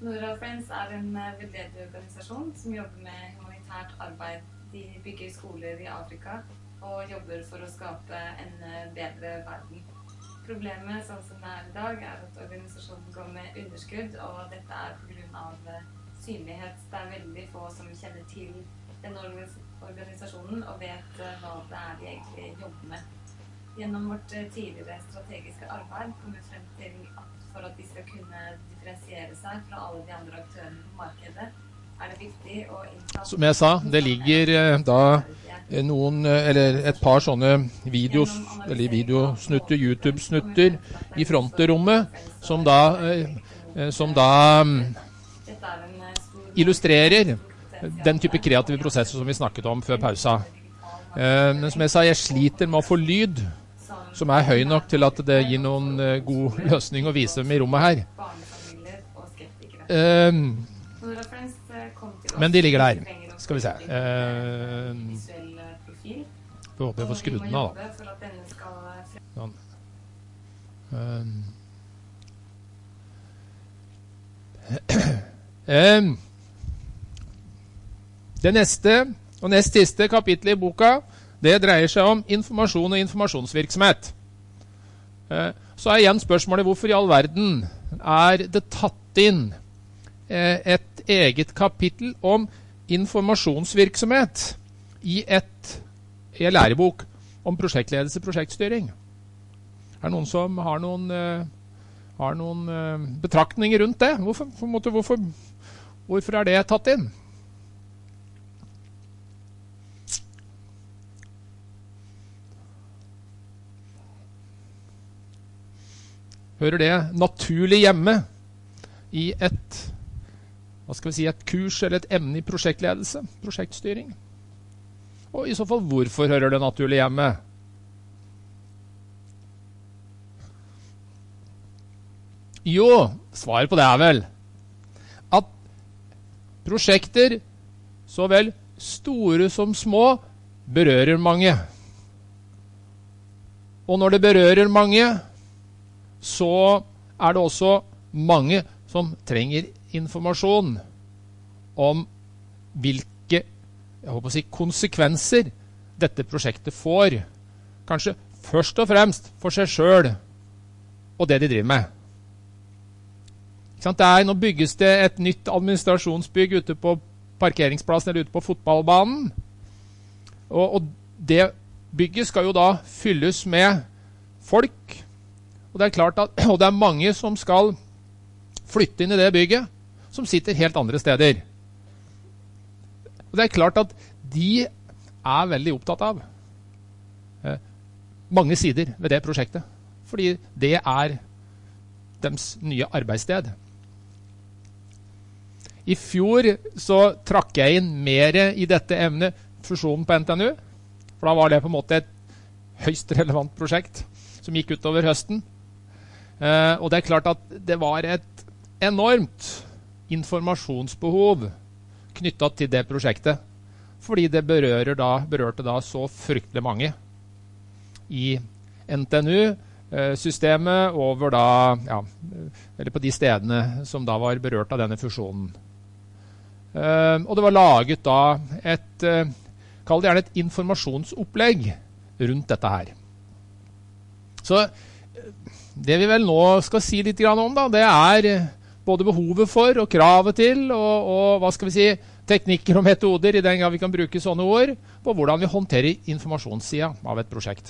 Nora Friends er en veldedig organisasjon som jobber med humanitært arbeid. De bygger skoler i Afrika og jobber for å skape en bedre verden. Problemet sånn som det er i dag er at organisasjonen går med underskudd, og dette er på grunn av synlighet. Det er veldig få som kjenner til den organisasjonen og vet hva det er de egentlig jobber med. Gjennom vårt tidligere strategiske arbeid kommer vi frem til at for at de skal kunne differensiere seg fra alle de andre aktørene på markedet, er det viktig å innta... Som jeg sa, det ligger da noen, eller et par sånne videos, eller videosnutter, YouTube-snutter i fronterommet, som da, som da illustrerer den type kreative prosesser som vi snakket om før pausa. Men som jeg sa, jeg sliter med å få lyd som er høy nok til at det gir noen uh, god løsning å vise dem i rommet her. Uh, men de ligger der. Skal vi se. Uh, vi håper jeg får skrudd den av, da. Sånn. Uh, uh, det neste og nest siste kapittelet i boka, det dreier seg om informasjon og informasjonsvirksomhet. Så er igjen spørsmålet, hvorfor i all verden er det tatt inn et eget kapittel om informasjonsvirksomhet i et, i en lærebok om prosjektledelse og prosjektstyring? Er det noen som har noen, har noen betraktninger rundt det? Hvorfor, hvorfor, hvorfor er det tatt inn? Hører det naturlig hjemme i et, hva skal vi si, et kurs eller et emne i prosjektledelse, prosjektstyring? Og i så fall, hvorfor hører det naturlig hjemme? Jo, svaret på det er vel at prosjekter, så vel store som små, berører mange. Og når det berører mange, så er det også mange som trenger informasjon om hvilke, jeg håper å si, konsekvenser dette prosjektet får. Kanskje først og fremst for seg selv og det de driver med. Ikke sant? Det er, nå bygges det et nytt administrasjonsbygg ute på parkeringsplassen eller ute på fotballbanen. Og, og det bygget skal jo da fylles med folk. Og det er klart at, og det er mange som skal flytte inn i det bygget, som sitter helt andre steder. Og det er klart at de er veldig opptatt av eh, mange sider ved det prosjektet, fordi det er deres nye arbeidssted. I fjor så trakk jeg inn mer i dette emnet fusjonen på N T N U, for da var det på en måte et høyst relevant prosjekt som gikk ut over høsten. Uh, og det er klart at det var et enormt informasjonsbehov knyttet til det prosjektet, fordi det berører da, berørte da så fryktelig mange i N T N U-systemet over da, ja, eller på de stedene som da var berørt av denne fusjonen. Uh, og det var laget da et, uh, kall det gjerne et informasjonsopplegg rundt dette her. Så det vi vel nå skal si litt grann om da, det er både behovet for og kravet til, og, og hva skal vi si, teknikker og metoder, i den gang vi kan bruke sånne ord, på hvordan vi håndterer informasjonssiden av et prosjekt.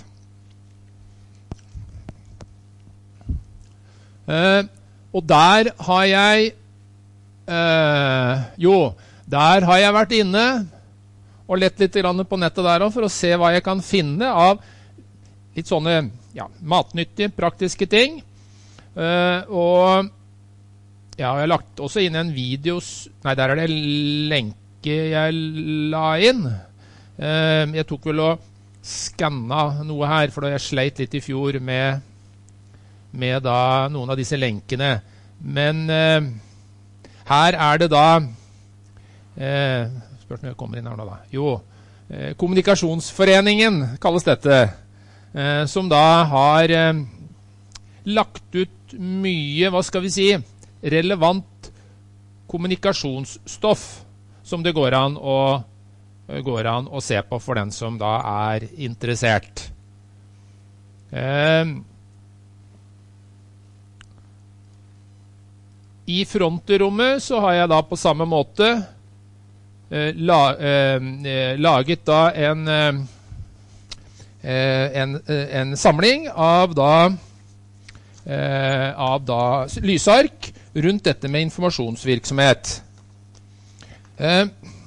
Uh, og der har jeg, uh, jo, der har jeg vært inne og lett litt grann på nettet der også, for å se hva jeg kan finne av litt sånne ja, matnyttige, praktiske ting. Uh, og ja, jeg har lagt også inn en video, nei, der er det lenke jeg la inn. Uh, jeg tok vel og skannet noe her, for da jeg sleit litt i fjor med, med da noen av disse lenkene. Men uh, her er det da, uh, spørs når jeg kommer inn her nå da, jo, uh, Kommunikasjonsforeningen kalles dette. Eh, som da har eh, lagt ut mye, hva skal vi si, relevant
kommunikasjonsstoff som det går an å, går an å se på for den som da er interessert. Eh, I frontrommet så har jeg da på samme måte eh, la, eh, laget da en, eh, en, en samling av da, eh, av da lysark rundt dette med informasjonsvirksomhet. Eh,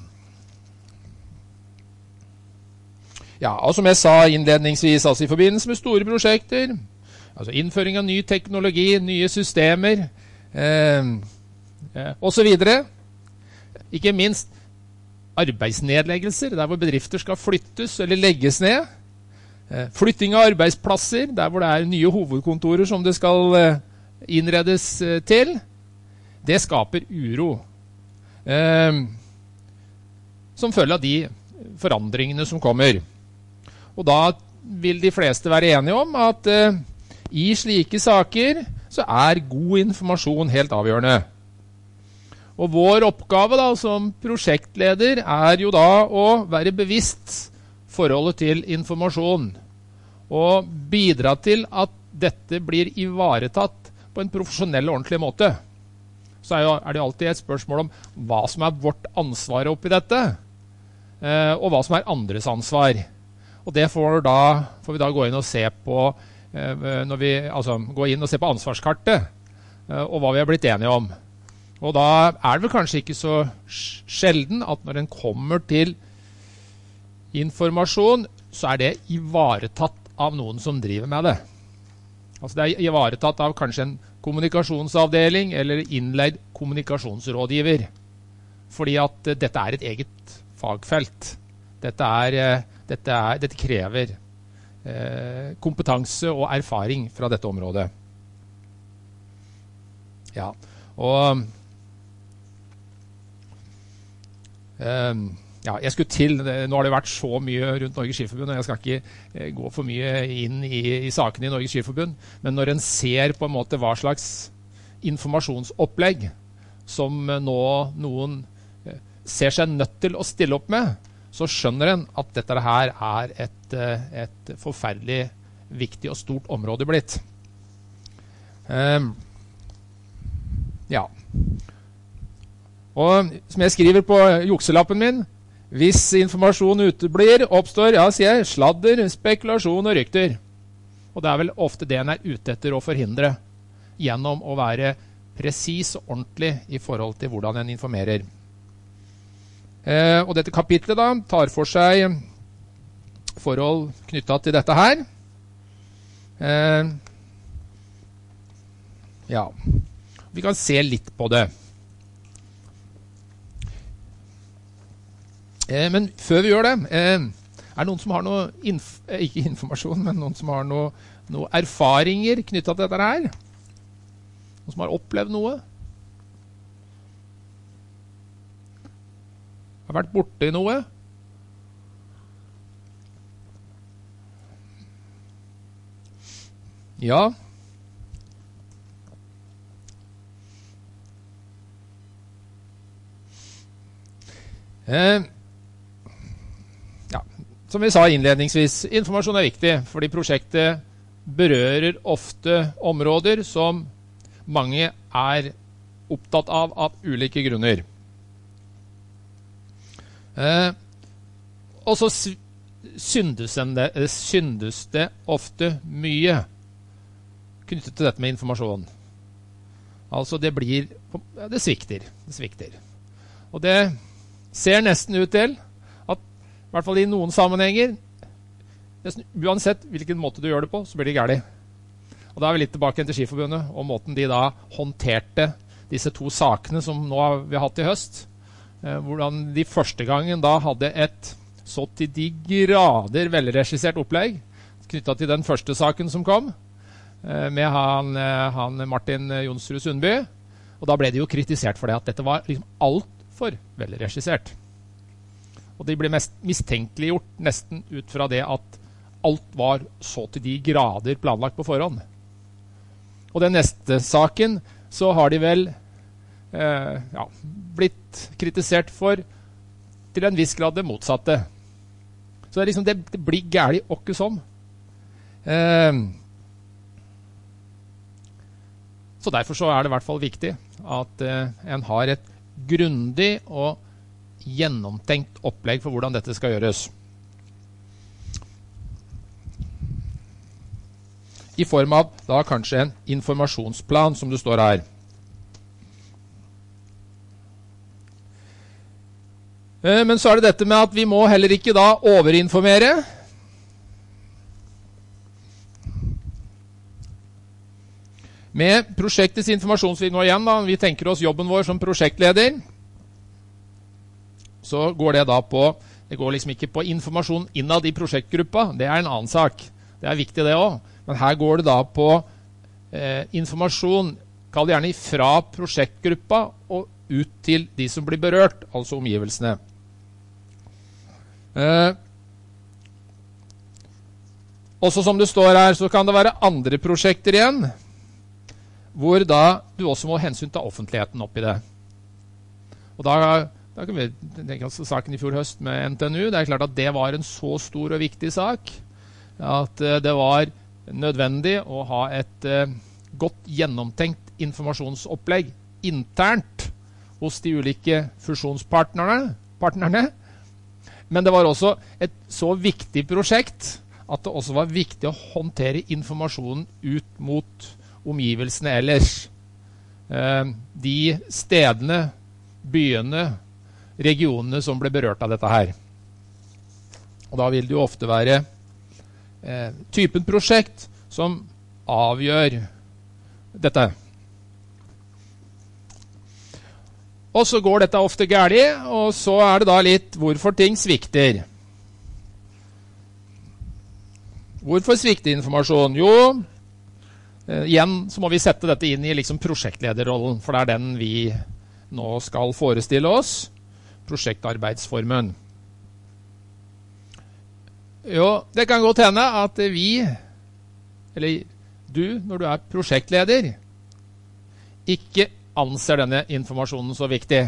ja, og som jeg sa innledningsvis, altså i forbindelse med store prosjekter, altså innføring av ny teknologi, nye systemer, Eh, eh, og så videre. Ikke minst arbeidsnedleggelser, der hvor bedrifter skal flyttes eller legges ned. Eh, flytting av arbeidsplasser, der hvor det er nye hovedkontorer som det skal eh, innredes eh, til. Det skaper uro. Eh, som følge av de forandringene som kommer. Og da vil de fleste være enige om at eh, i slike saker så er god informasjon helt avgjørende. Og vår oppgave da, som prosjektleder er jo da å være bevisst forholdet til informasjon, og bidra til at dette blir ivaretatt på en profesjonell og ordentlig måte. Så er, jo, er det alltid et spørsmål om hva som er vårt ansvar oppi dette, eh, og hva som er andres ansvar. Og det får, da, får vi da gå inn og se på når vi altså, går inn og ser på ansvarskartet og hva vi har blitt enige om. Og da er det vel kanskje ikke så sjelden at når en kommer til informasjon, så er det ivaretatt av noen som driver med det. Altså det er ivaretatt av kanskje en kommunikasjonsavdeling eller innleid kommunikasjonsrådgiver. Fordi at dette er et eget fagfelt. Dette, er, dette, er, dette krever kompetanse og erfaring fra dette området. Ja, og um, ja, jeg skulle til, nå har det vært så mye rundt Norges Skiforbund, og jeg skal ikke eh, gå for mye inn i, i sakene i Norges Skiforbund, men når en ser på en måte hva slags informasjonsopplegg som eh, nå noen eh, ser seg nødt til å stille opp med, så skjønner en at dette her er et, et forferdelig viktig og stort område blitt. Um, ja. Og som jeg skriver på jukselappen min, hvis informasjon uteblir, oppstår, ja, sier jeg, sladder, spekulasjon og rykter. Og det er vel ofte det en er ute etter å forhindre, gjennom å være presis og ordentlig i forhold til hvordan en informerer. Eh, og dette kapitlet da tar for seg forhold knyttet til dette her. Eh, ja, vi kan se litt på det. Eh, men før vi gjør det, eh, er det noen som har noe, inf eh, ikke informasjon, men noen som har noe, noe erfaringer knyttet til dette her? Noen som har opplevd noe? Har vært borte i noe? Ja. Eh, ja. Som vi sa innledningsvis, informasjon er viktig, fordi prosjektet berører ofte områder som mange er opptatt av av ulike grunner. Eh, og så syndes det, syndes det ofte mye knyttet til dette med informasjon. Altså det blir, det svikter, det svikter. Og det ser nesten ut til at, i hvert fall i noen sammenhenger, nesten uansett hvilken måte du gjør det på, så blir det gærlig. Og da er vi litt tilbake til Skiforbundet, og måten de da håndterte disse to sakene som nå har vi har hatt i høst, hvordan de første gangen da hadde et så til de grader velregissert opplegg knyttet til den første saken som kom med han, han Martin Jonsrud Sundby, og da ble de jo kritisert for det at dette var liksom alt for velregissert, og de ble mest mistenkeliggjort nesten ut fra det at alt var så til de grader planlagt på forhånd. Og den neste saken så har de vel eh, ja, blitt kritisert for til en viss grad det motsatte. Så det, er liksom, det, det blir gærlig åkke som. Eh, så derfor så er det i hvert fall viktig at eh, en har et grundig og gjennomtenkt opplegg for hvordan dette skal gjøres. I form av da kanskje en informasjonsplan, som det står her. Eh, men så er det dette med at vi må heller ikke da overinformere. Med prosjektets informasjonsvinn nå igjen, da, vi tenker oss jobben vår som prosjektleder, så går det da på, det går liksom ikke på informasjon innad i prosjektgruppa, det er en annen sak. Det er viktig det også. Men her går det da på eh, informasjon, kall det gjerne fra prosjektgruppa og ut til de som blir berørt, altså omgivelsene. Eh, også som det står her, så kan det være andre prosjekter igjen, hvor da du også må hensyn ta offentligheten opp i det. Og da, da kan vi tenke oss saken i fjor høst med N T N U. Det er klart at det var en så stor og viktig sak, at uh, det var nødvendig å ha et uh, godt gjennomtenkt informasjonsopplegg internt hos de ulike fusjonspartnerne. Partnerne. Men det var også et så viktig prosjekt at det også var viktig å håndtere informasjonen ut mot omgivelsene ellers. Uh, de stedene, byene, regionene som ble berørt av dette her. Og da vil det jo ofte være eh, typen prosjekt som avgjør dette. Og så går dette ofte gærlig, og så er det da litt hvorfor ting svikter. Hvorfor svikter informasjon? Jo, eh, igjen så må vi sette dette inn i liksom prosjektlederrollen, for det er den vi nå skal forestille oss. Prosjektarbeidsformen. Jo, det kan godt hende at vi, eller du, når du er prosjektleder, ikke anser denne informasjonen så viktig.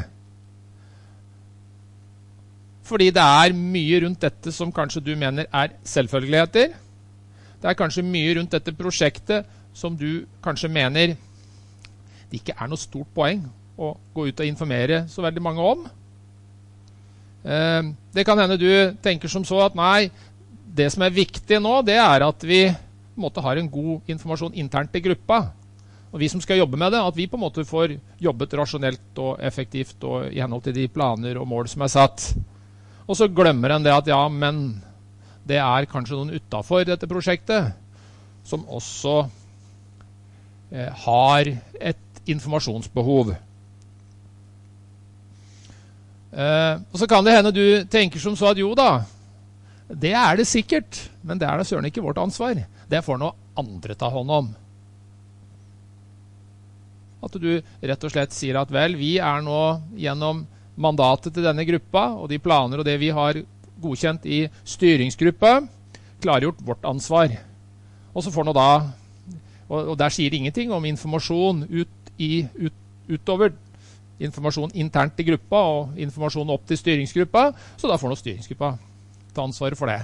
Fordi det er mye rundt dette som kanskje du mener er selvfølgeligheter. Det er kanskje mye rundt dette prosjektet som du kanskje mener det ikke er noe stort poeng å gå ut og informere så veldig mange om. Det kan hende du tenker som så at nei, det som er viktig nå, det er at vi på en måte har en god informasjon internt i gruppa. Og vi som skal jobbe med det, at vi på en måte får jobbet rasjonelt og effektivt og i henhold til de planer og mål som er satt. Og så glemmer en det at ja, men det er kanskje noen utenfor dette prosjektet som også eh, har et informasjonsbehov. Uh, og så kan det hende du tenker som så at jo da, det er det sikkert, men det er da søren ikke vårt ansvar. Det får noe andre ta hånd om. At du rett og slett sier at vel, vi er nå gjennom mandatet til denne gruppa, og de planer og det vi har godkjent i styringsgruppa, klargjort vårt ansvar. Og så får nå da, og, og der sier ingenting om informasjon ut i, ut, utover informasjon internt i gruppa og informasjon opp til styringsgruppa, så da får nå styringsgruppa ta ansvaret for det.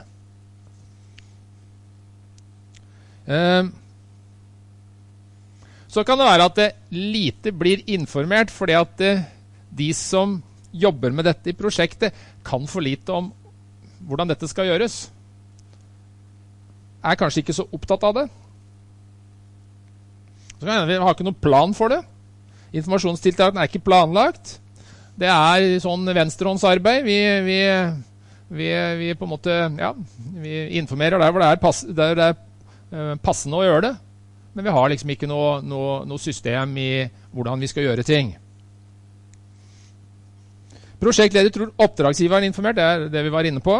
Eh, så kan det være at det lite blir informert, fordi at eh, de som jobber med dette i prosjektet kan for lite om hvordan dette skal gjøres. Er kanskje ikke så opptatt av det. Så kan vi ha ikke noen plan for det. Informasjonstiltakene er ikke planlagt. Det er sånn venstrehåndsarbeid. Vi, vi, vi, vi på en måte, ja, vi informerer der hvor det er, pass, der det er uh, passende å gjøre det. Men vi har liksom ikke noe, noe, noe system i hvordan vi skal gjøre ting. Prosjektleder tror oppdragsgiveren informert, det er det vi var inne på.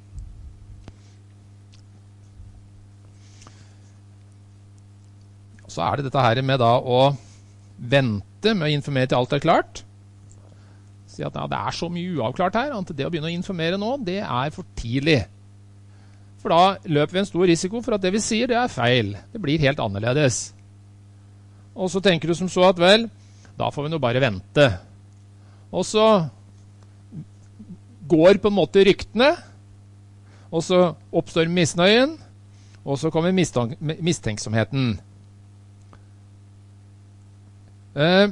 Så er det dette her med da å vente med å informere til alt er klart. Si at ja, det er så mye uavklart her, at det å begynne å informere nå, det er for tidlig. For da løper vi en stor risiko for at det vi sier, det er feil. Det blir helt annerledes. Og så tenker du som så at vel, da får vi nå bare vente. Og så går på en måte ryktene, og så oppstår misnøyen, og så kommer mistank- mistenksomheten. Uh,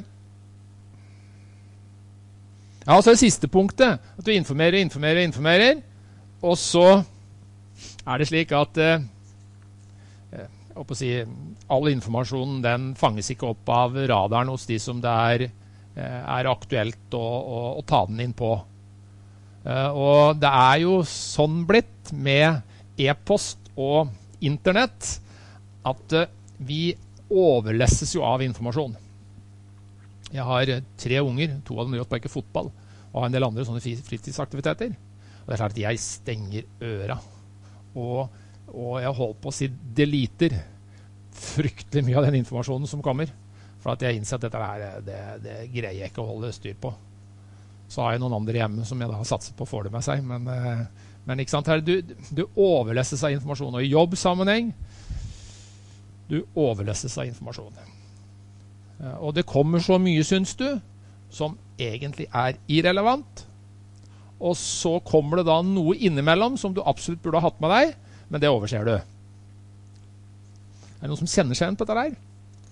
ja, og så er det siste punktet, at du informerer, informerer, informerer, og så er det slik at uh, jeg håper å si, all informasjonen den fanges ikke opp av radaren hos de som det er, uh, er aktuelt å, å, å ta den inn på. Uh, og det er jo sånn blitt med e-post og internett at uh, vi overlesses jo av informasjon. Jeg har tre unger, to av dem gjør sparker fotball, og har en del andre sånne fritidsaktiviteter. Og det er klart at jeg stenger øra, og, og jeg holder på å si deliter fryktelig mye av den informasjonen som kommer, for at jeg innser at dette her, det, det greier jeg ikke å holde styr på. Så har jeg noen andre hjemme som jeg da har satset på å få det med seg, men, men ikke sant, her, du, du overlesses av informasjon, og i jobbsammenheng, du overlesses av informasjon. Og det kommer så mye, synes du, som egentlig er irrelevant. Og så kommer det da noe innimellom som du absolutt burde ha hatt med deg, men det overser du. Er det noen som kjenner seg igjen på dette der?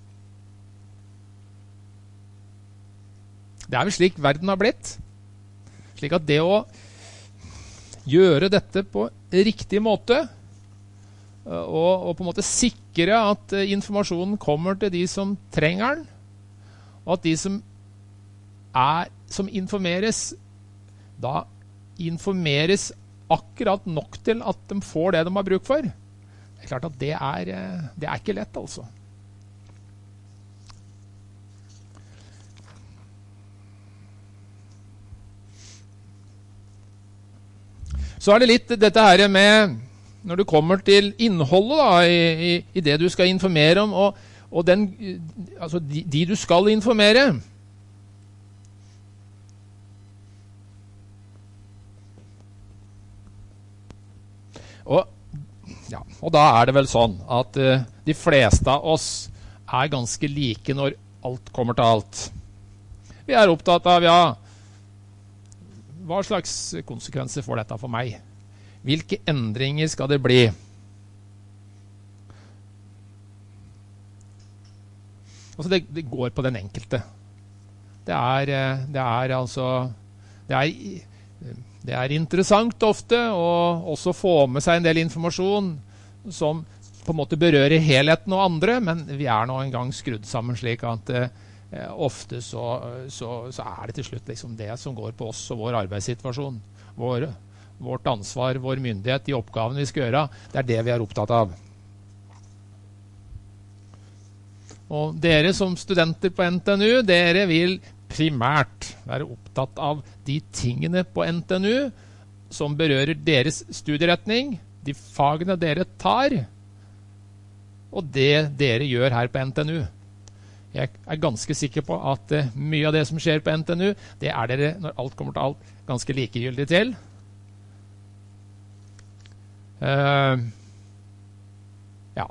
Det er vel slik verden har blitt. Slik at det å gjøre dette på riktig måte, og, og på en måte sikre at informasjonen kommer til de som trenger den, og at de som, er, som informeres, da informeres akkurat nok til at de får det de har bruk for. Det er klart at det er, det er ikke lett, altså. Så er det litt dette her med, når du kommer til innholdet da, i, i, i det du skal informere om, og Og den, altså de, de du skal informere. Og, ja, og da er det vel sånn at uh, de fleste av oss er ganske like når alt kommer til alt. Vi er opptatt av, ja, hva slags konsekvenser får dette for meg? Hvilke endringer skal det bli? Altså det, det går på den enkelte. Det er, det er altså det er, det er interessant ofte å også få med seg en del informasjon som på en måte berører helheten og andre, men vi er nå en gang skrudd sammen slik at eh, ofte så, så, så er det til slutt liksom det som går på oss og vår arbeidssituasjon, vår, vårt ansvar, vår myndighet, de oppgavene vi skal gjøre, det er det vi er opptatt av. Og dere som studenter på N T N U, dere vil primært være opptatt av de tingene på N T N U som berører deres studieretning, de fagene dere tar, og det dere gjør her på N T N U. Jeg er ganske sikker på at uh, mye av det som skjer på N T N U, det er dere, når alt kommer til alt, ganske likegyldig til. Uh, ja.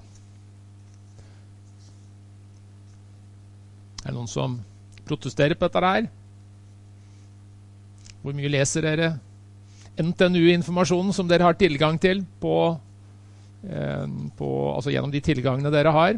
Er det noen som protesterer på dette her? Hvor mye leser dere N T N U-informasjonen som dere har tilgang til på, eh, på, altså gjennom de tilgangene dere har?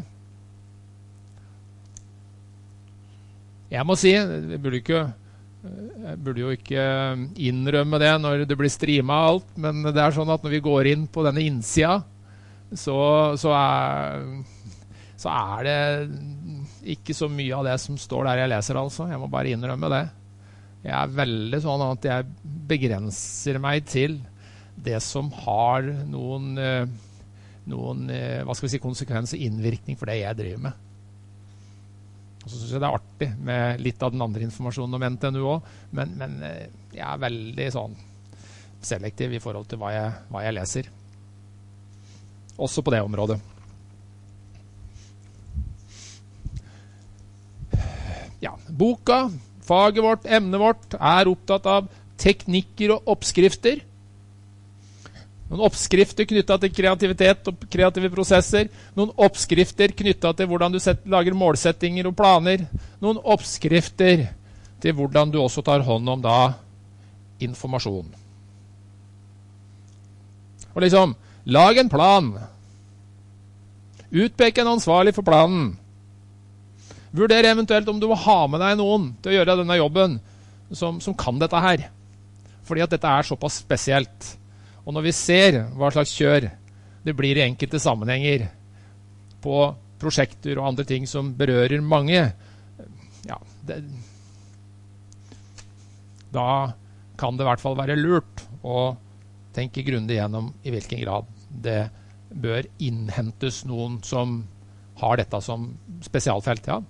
Jeg må si, jeg burde, ikke, jeg burde jo ikke innrømme det når det blir streamet alt, men det er sånn at når vi går inn på denne innsida, så, så, er, så er det ikke så mye av det som står der jeg leser, altså. Jeg må bare innrømme det. Jeg er veldig sånn at jeg begrenser meg til det som har noen, noen hva skal vi si, konsekvenser, innvirkning for det jeg driver med. Og så synes jeg det er artig med litt av den andre informasjonen om N T N U også, men, men jeg er veldig sånn selektiv i forhold til hva jeg, hva jeg leser. Også på det området. Ja, boka, faget vårt, emnet vårt, er opptatt av teknikker og oppskrifter. Noen oppskrifter knyttet til kreativitet og kreative prosesser. Noen oppskrifter knyttet til hvordan du set, lager målsettinger og planer. Noen oppskrifter til hvordan du også tar hånd om da informasjon. Og liksom, lag en plan. Utpek en ansvarlig for planen. Vurder eventuelt om du må ha med deg noen til å gjøre denne jobben som, som kan dette her. Fordi at dette er såpass spesielt. Og når vi ser hva slags kjør det blir i enkelte sammenhenger på prosjekter og andre ting som berører mange, ja, det, da kan det i hvert fall være lurt å tenke grundig gjennom i hvilken grad det bør innhentes noen som har dette som spesialfelt. Ja.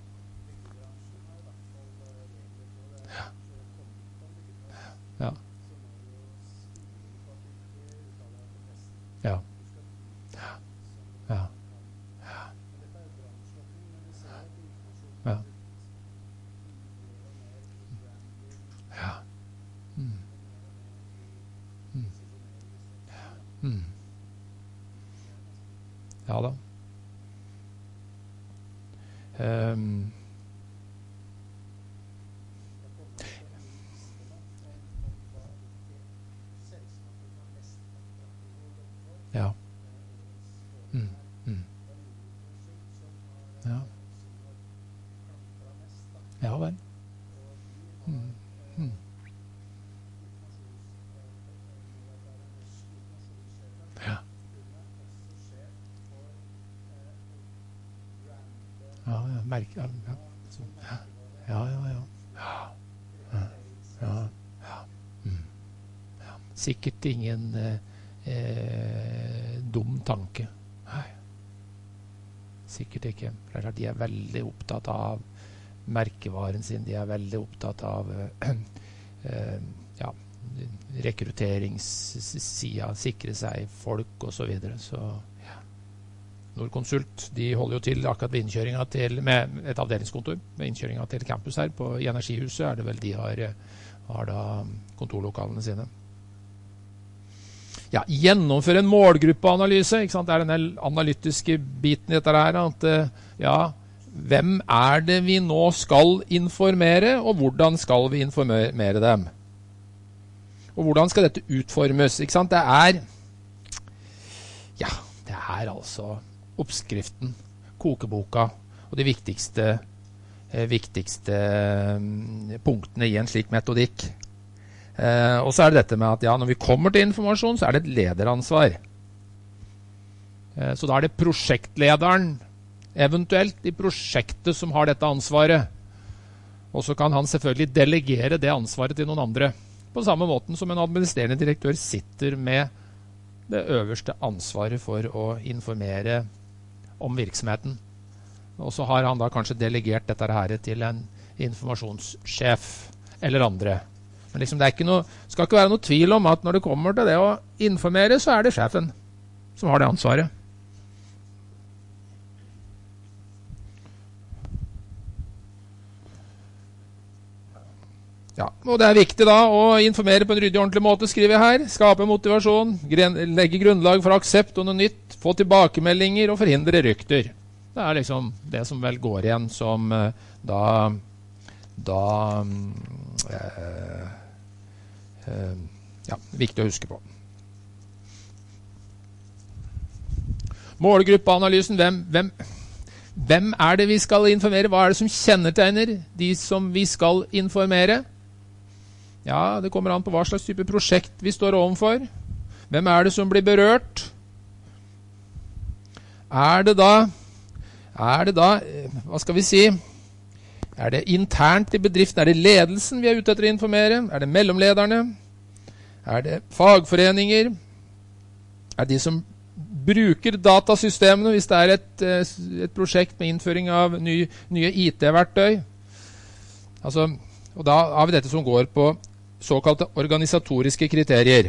Ja. Ja. Ja. Ja. Ja. Mm. Mm. Mm. Ja da. Um. Ja. Mm. Mm. Ja. Ja vel. Mm. Mm. Ja. Ja, ja, merker ja. Så, ja. Ja, ja, ja. Ja. Ja. Ja. Mm. Ja. Sikkert ingen eh, Eh, dum tanke. Nei. Sikkert ikke. For det er klart, de er veldig opptatt av merkevaren sin. De er veldig opptatt av eh, eh, ja, rekrutteringssida, sikre seg folk og så videre. Så ja. Nordkonsult, de holder jo til akkurat ved innkjøringa til, med et avdelingskontor, med innkjøringa til campus her på i Energihuset, er det vel de har, har da kontorlokalene sine. Ja, gjennomføre en målgruppeanalyse, ikke sant? Det er denne analytiske biten i dette her, at ja, hvem er det vi nå skal informere, og hvordan skal vi informere dem? Og hvordan skal dette utformes, ikke sant? Det er, ja, det er altså oppskriften, kokeboka, og de viktigste, eh, viktigste eh, punktene i en slik metodikk. Eh, og så er det dette med at ja, når vi kommer til informasjon, så er det et lederansvar. Eh, så da er det prosjektlederen, eventuelt i prosjektet, som har dette ansvaret. Og så kan han selvfølgelig delegere det ansvaret til noen andre. På samme måten som en administrerende direktør sitter med det øverste ansvaret for å informere om virksomheten. Og så har han da kanskje delegert dette her til en informasjonssjef eller andre. Men liksom det er ikke noe, skal ikke være noe tvil om at når det kommer til det å informere, så er det sjefen som har det ansvaret. Ja, og det er viktig da å informere på en ryddig og ordentlig måte, skriver jeg her. Skape motivasjon, legge grunnlag for aksept og noe nytt, få tilbakemeldinger og forhindre rykter. Det er liksom det som vel går igjen som uh, da, da uh, Uh, ja, viktig å huske på. Målgruppeanalysen, hvem, hvem, hvem er det vi skal informere? Hva er det som kjennetegner de som vi skal informere? Ja, det kommer an på hva slags type prosjekt vi står overfor. Hvem er det som blir berørt? Er det da, er det da, hva skal vi si, er det internt i bedriften? Er det ledelsen vi er ute etter å informere? Er det mellomlederne? Er det fagforeninger? Er det de som bruker datasystemene hvis det er et, et prosjekt med innføring av ny, nye I T-verktøy? Altså, og da har vi dette som går på såkalte organisatoriske kriterier.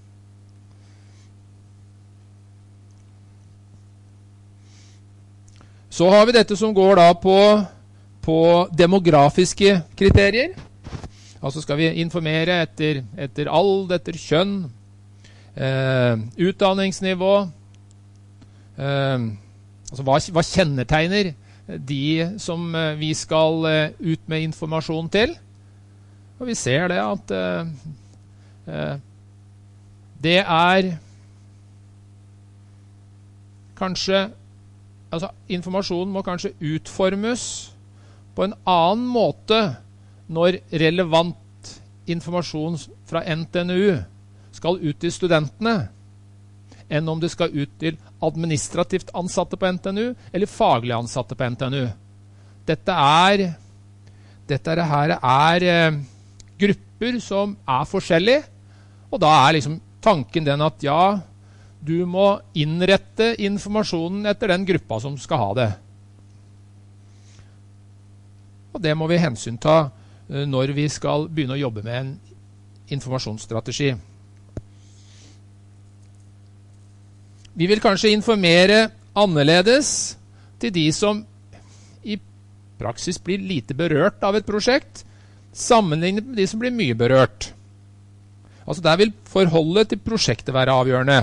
Så har vi dette som går da på på demografiske kriterier. Altså skal vi informere etter, etter alder, etter kjønn, eh, utdanningsnivå, eh, altså hva, hva kjennetegner de som eh, vi skal eh, ut med informasjon til. Og vi ser det at eh, eh, det er kanskje, altså informasjonen må kanskje utformes på en annen måte når relevant informasjon fra N T N U skal ut til studentene, enn om det skal ut til administrativt ansatte på N T N U, eller faglig ansatte på N T N U. Dette er, dette her er eh, grupper som er forskjellige, og da er liksom tanken den at ja, du må innrette informasjonen etter den gruppa som skal ha det. Og det må vi hensynta når vi skal begynne å jobbe med en informasjonsstrategi. Vi vil kanskje informere annerledes til de som i praksis blir lite berørt av et prosjekt, sammenlignet med de som blir mye berørt. Altså der vil forholdet til prosjektet være avgjørende.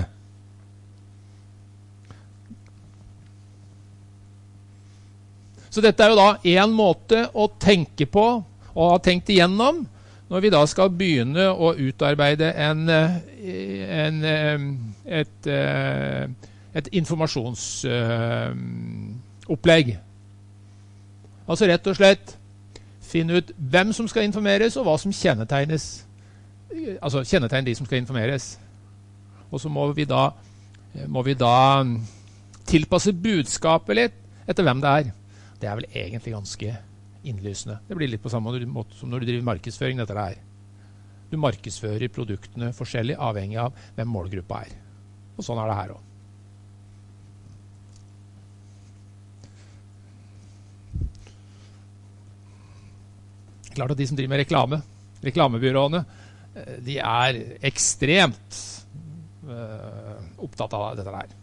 Så dette er jo da en måte å tenke på og ha tenkt igjennom når vi da skal begynne å utarbeide en, en, et, et informasjonsopplegg. Altså rett og slett finne ut hvem som skal informeres og hva som kjennetegnes, altså kjennetegner de som skal informeres. Og så må vi da, må vi da tilpasse budskapet litt etter hvem det er. Det er vel egentlig ganske innlysende. Det blir litt på samme måte som når du driver markedsføring, dette her. Du markedsfører produktene forskjellig, avhengig av hvem målgruppa er. Og sånn er det her også. Klart at de som driver med reklame, reklamebyråene, de er ekstremt uh, opptatt av dette her.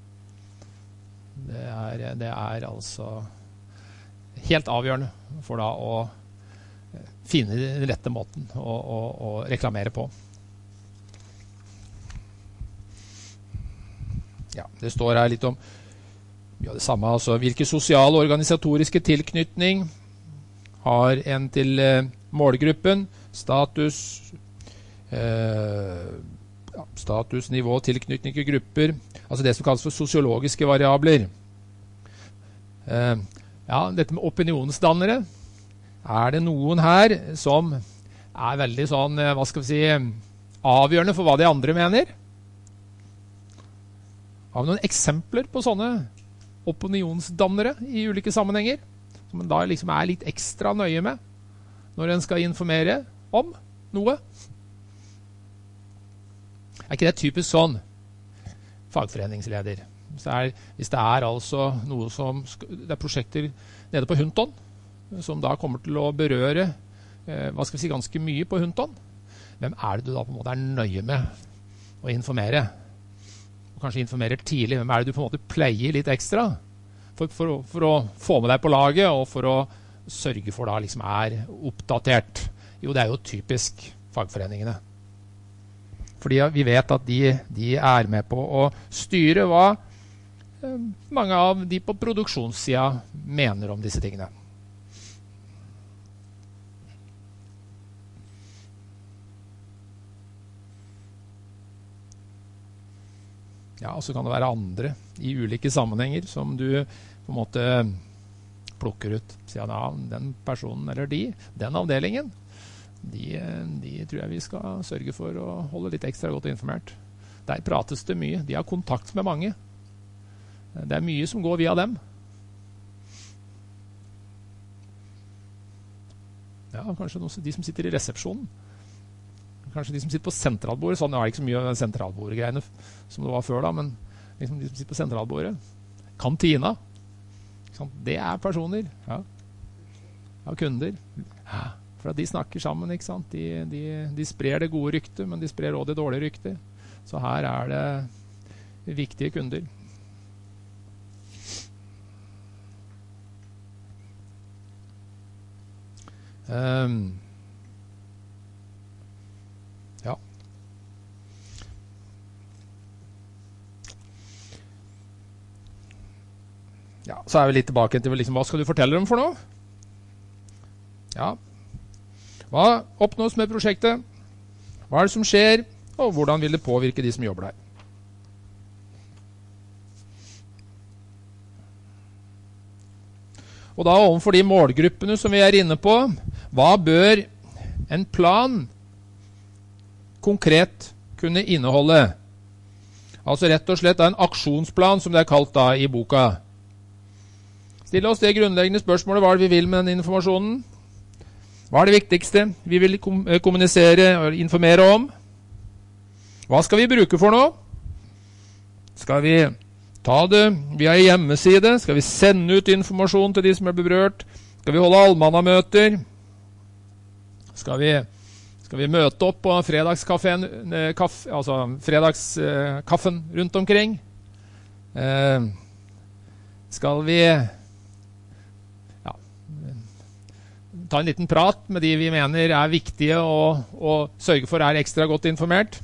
Det er, det er altså helt avgjørende for da å finne den rette måten å, å, å reklamere på. Ja, det står her litt om ja, det samme, altså hvilke sosiale og organisatoriske tilknytning har en til eh, målgruppen, status, eh, ja, status, nivå, tilknytning til grupper, altså det som kalles for sosiologiske variabler. Eh, ja, dette med opinionsdannere, er det noen her som er veldig sånn, hva skal vi si, avgjørende for hva de andre mener? Har vi noen eksempler på sånne opinionsdannere i ulike sammenhenger, som man da liksom er litt ekstra nøye med når en skal informere om noe? Er ikke det typisk sånn fagforeningsleder? Så er, hvis det er altså noe som det er prosjekter nede på Hunton som da kommer til å berøre eh, hva skal vi si, ganske mye på Hunton, hvem er det du da på en måte er nøye med å informere? Og kanskje informere tidlig. Hvem er det du på en måte pleier litt ekstra for, for, for å få med deg på laget og for å sørge for da liksom er oppdatert? Jo, det er jo typisk fagforeningene. Fordi vi vet at de, de er med på å styre hva mange av de på produksjonssida mener om disse tingene. Ja, og så kan det være andre i ulike sammenhenger som du på en måte plukker ut. Sier ja, den personen eller de, den avdelingen, de, de tror jeg vi skal sørge for å holde litt ekstra godt informert. Der prates det mye. De har kontakt med mange. Det er mye som går via dem. Ja, kanskje noen, de som sitter i resepsjonen. Kanskje de som sitter på sentralbordet. Sånn, det var ikke så mye sentralbordgreiene som det var før da, men liksom de som sitter på sentralbordet. Kantina. Det er personer. Ja. Ja, kunder. Ja. For at de snakker sammen, ikke sant? De, de, de sprer det gode ryktet, men de sprer også det dårlige ryktet. Så her er det viktige kunder. Um, ja. ja, så er vi litt tilbake til liksom, hva skal du fortelle dem for noe? Ja, hva oppnås med prosjektet? Hva er det som skjer? Og hvordan vil det påvirke de som jobber der? Og da overfor de målgruppene som vi er inne på, hva bør en plan konkret kunne inneholde? Altså rett og slett en aksjonsplan, som det er kalt da i boka. Still oss det grunnleggende spørsmålet, hva er det vi vil med den informasjonen? Hva er det viktigste vi vil kom- kommunisere og informere om? Hva skal vi bruke for noe? Skal vi ta det via en hjemmeside? Skal vi sende ut informasjon til de som er berørt? Skal vi holde allmannamøter? Skal vi, skal vi møte opp på fredagskaffen, eh, kaff, altså fredagskaffen eh, rundt omkring? Eh, skal vi ja, ta en liten prat med de vi mener er viktige og, og sørge for er ekstra godt informert?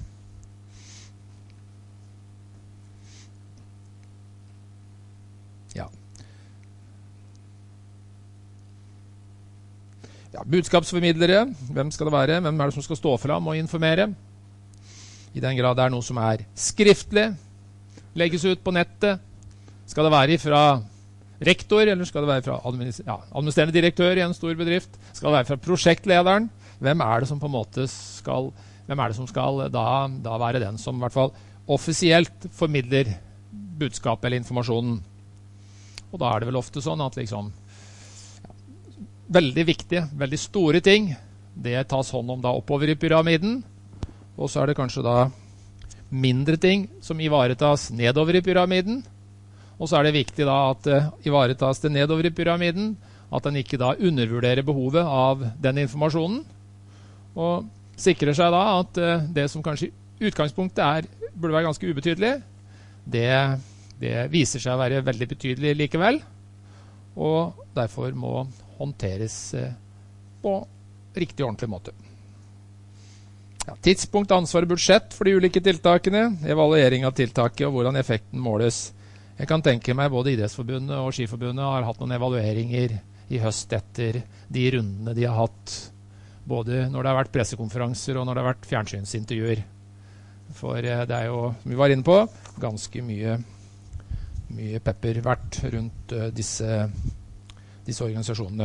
Ja, budskapsformidlere, hvem skal det være? Hvem er det som skal stå fram og informere? I den grad det er noe som er skriftlig, legges ut på nettet. Skal det være fra rektor, eller skal det være fra administ- ja, administrerende direktør i en stor bedrift? Skal det være fra prosjektlederen? Hvem er det som på en måte skal, hvem er det som skal da, da være den som i hvert fall offisielt formidler budskapet eller informasjonen? Og da er det vel ofte sånn at liksom veldig viktige, veldig store ting, det tas hånd om da oppover i pyramiden, og så er det kanskje da mindre ting som ivaretas nedover i pyramiden, og så er det viktig da at uh, ivaretas det nedover i pyramiden, at den ikke da undervurderer behovet av den informasjonen, og sikrer seg da at uh, det som kanskje i utgangspunktet er, burde være ganske ubetydelig, det, det viser seg å være veldig betydelig likevel, og derfor må håndteres eh, på riktig ordentlig måte. Ja, tidspunkt, ansvar og budsjett for de ulike tiltakene, evaluering av tiltaket og hvordan effekten måles. Jeg kan tenke meg både Idrettsforbundet og Skiforbundet har hatt noen evalueringer i høst etter de rundene de har hatt, både når det har vært pressekonferanser og når det har vært fjernsynsintervjuer. For eh, det er jo, som vi var inne på, ganske mye, mye pepper vært rundt uh, disse disse organisasjonene.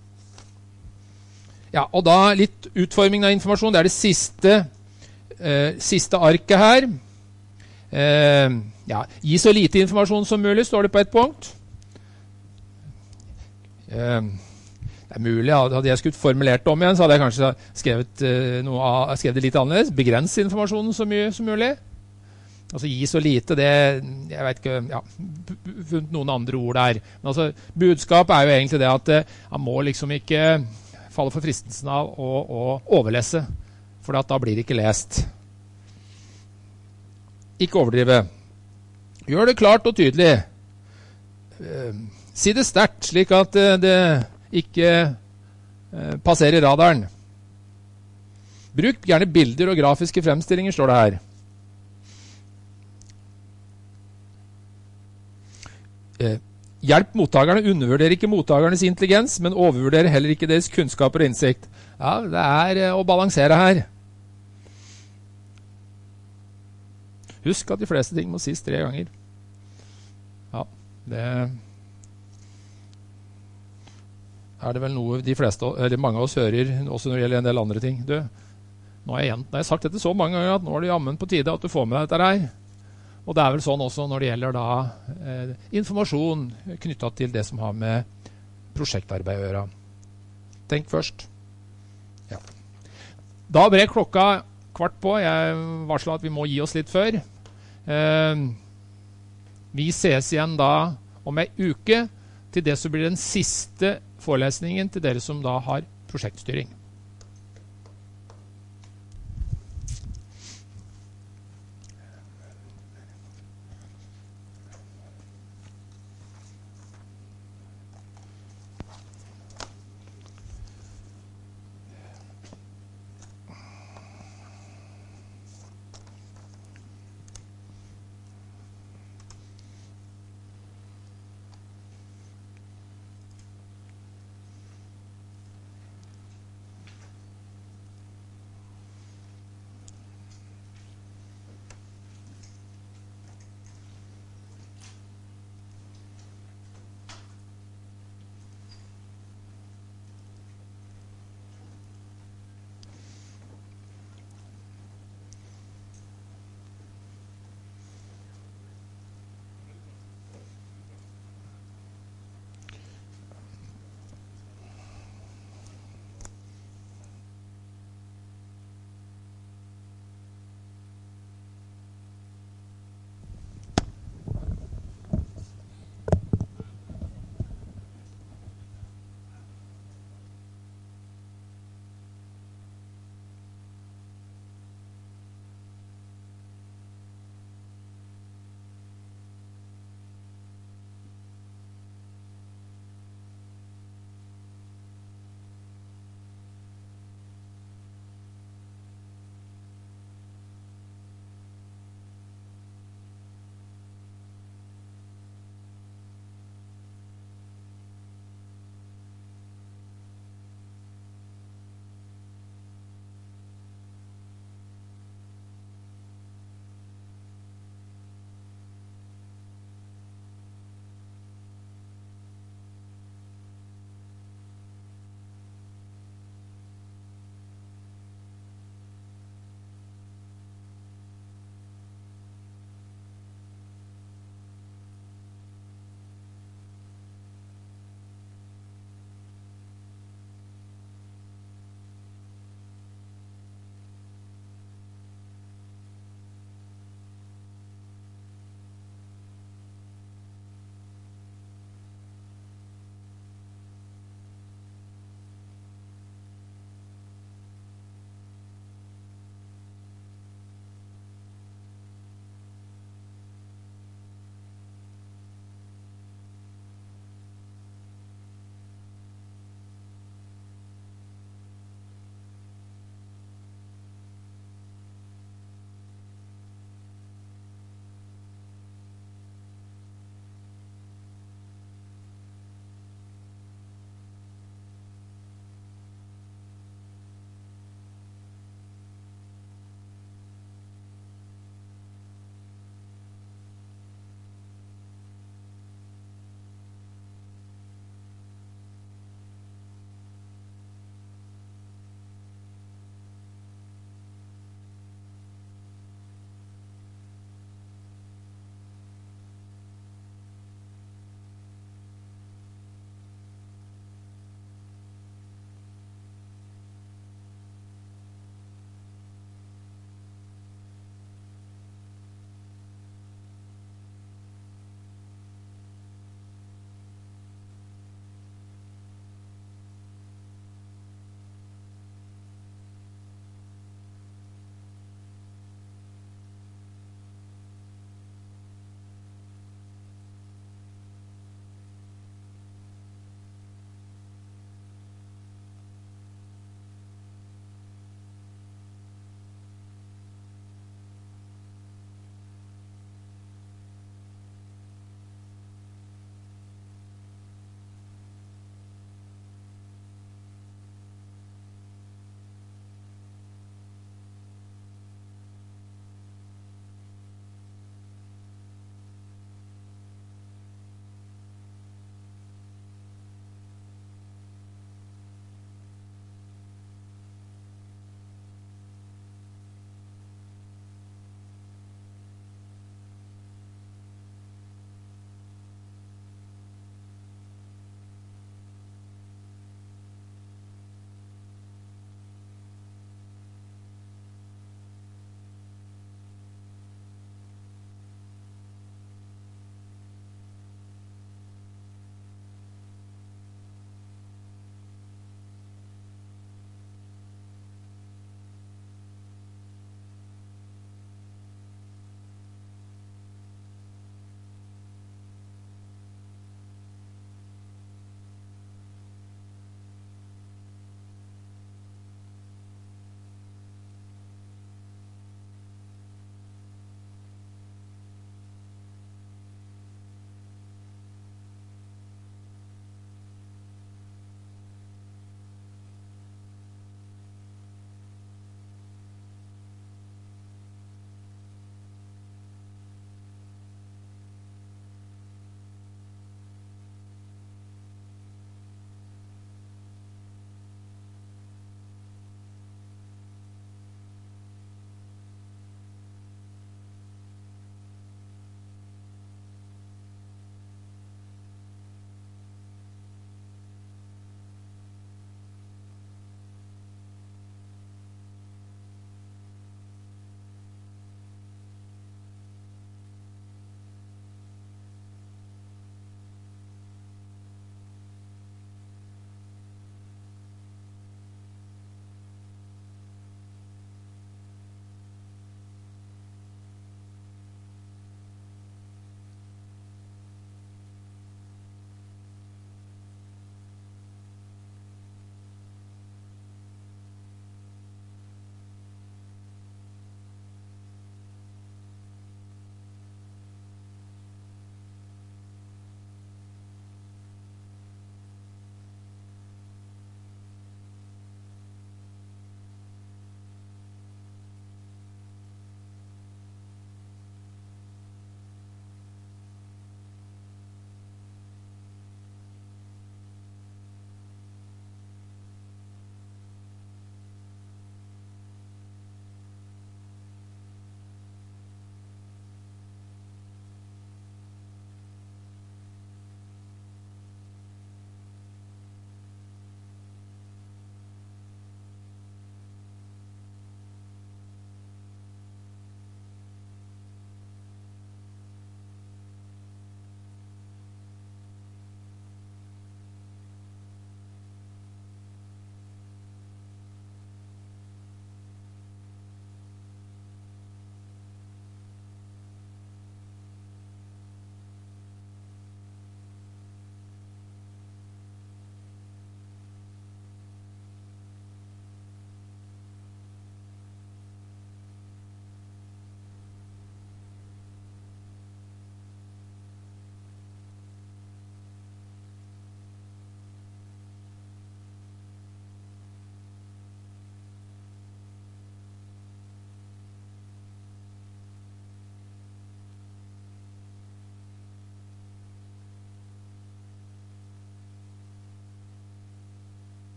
Ja, og da litt utforming av informasjon. Det er det siste, eh, siste arket her. Eh, ja, gi så lite informasjon som mulig, står det på et punkt. Eh, det er mulig, hadde jeg skulle formulert det om igjen, så hadde jeg kanskje skrevet, eh, noe av, skrevet det litt annerledes. Begrens informasjonen så mye som mulig. Altså gi så lite, det, jeg vet ikke, ja, funnet noen andre ord der. Men altså, budskap er jo egentlig det at uh, han må liksom ikke falle for fristelsen av å, å overlese, for da blir det ikke lest. Ikke overdrive. Gjør det klart og tydelig. Uh, si det sterkt, slik at uh, det ikke uh, passerer radaren. Bruk gjerne bilder og grafiske fremstillinger, står det her. Eh, hjelp mottakerne, undervurderer ikke mottakernes intelligens, men overvurderer heller ikke deres kunnskaper og innsikt. Ja, det er eh, å balansere her. Husk at de fleste ting må sies tre ganger. Ja, det er det vel noe de fleste, eller mange av oss hører, også når det gjelder en del andre ting. Du, nå har jeg, igjen, nå har jeg sagt dette så mange ganger at nå er det jammen på tide at du får med deg dette her. Og det er vel sånn også når det gjelder da, eh, informasjon knyttet til det som har med prosjektarbeid å gjøre. Tenk først. Ja. Da ble klokka kvart på. Jeg varslet at vi må gi oss litt før. Eh, vi ses igjen da om en uke til det som blir den siste forelesningen til dere som da har prosjektstyring.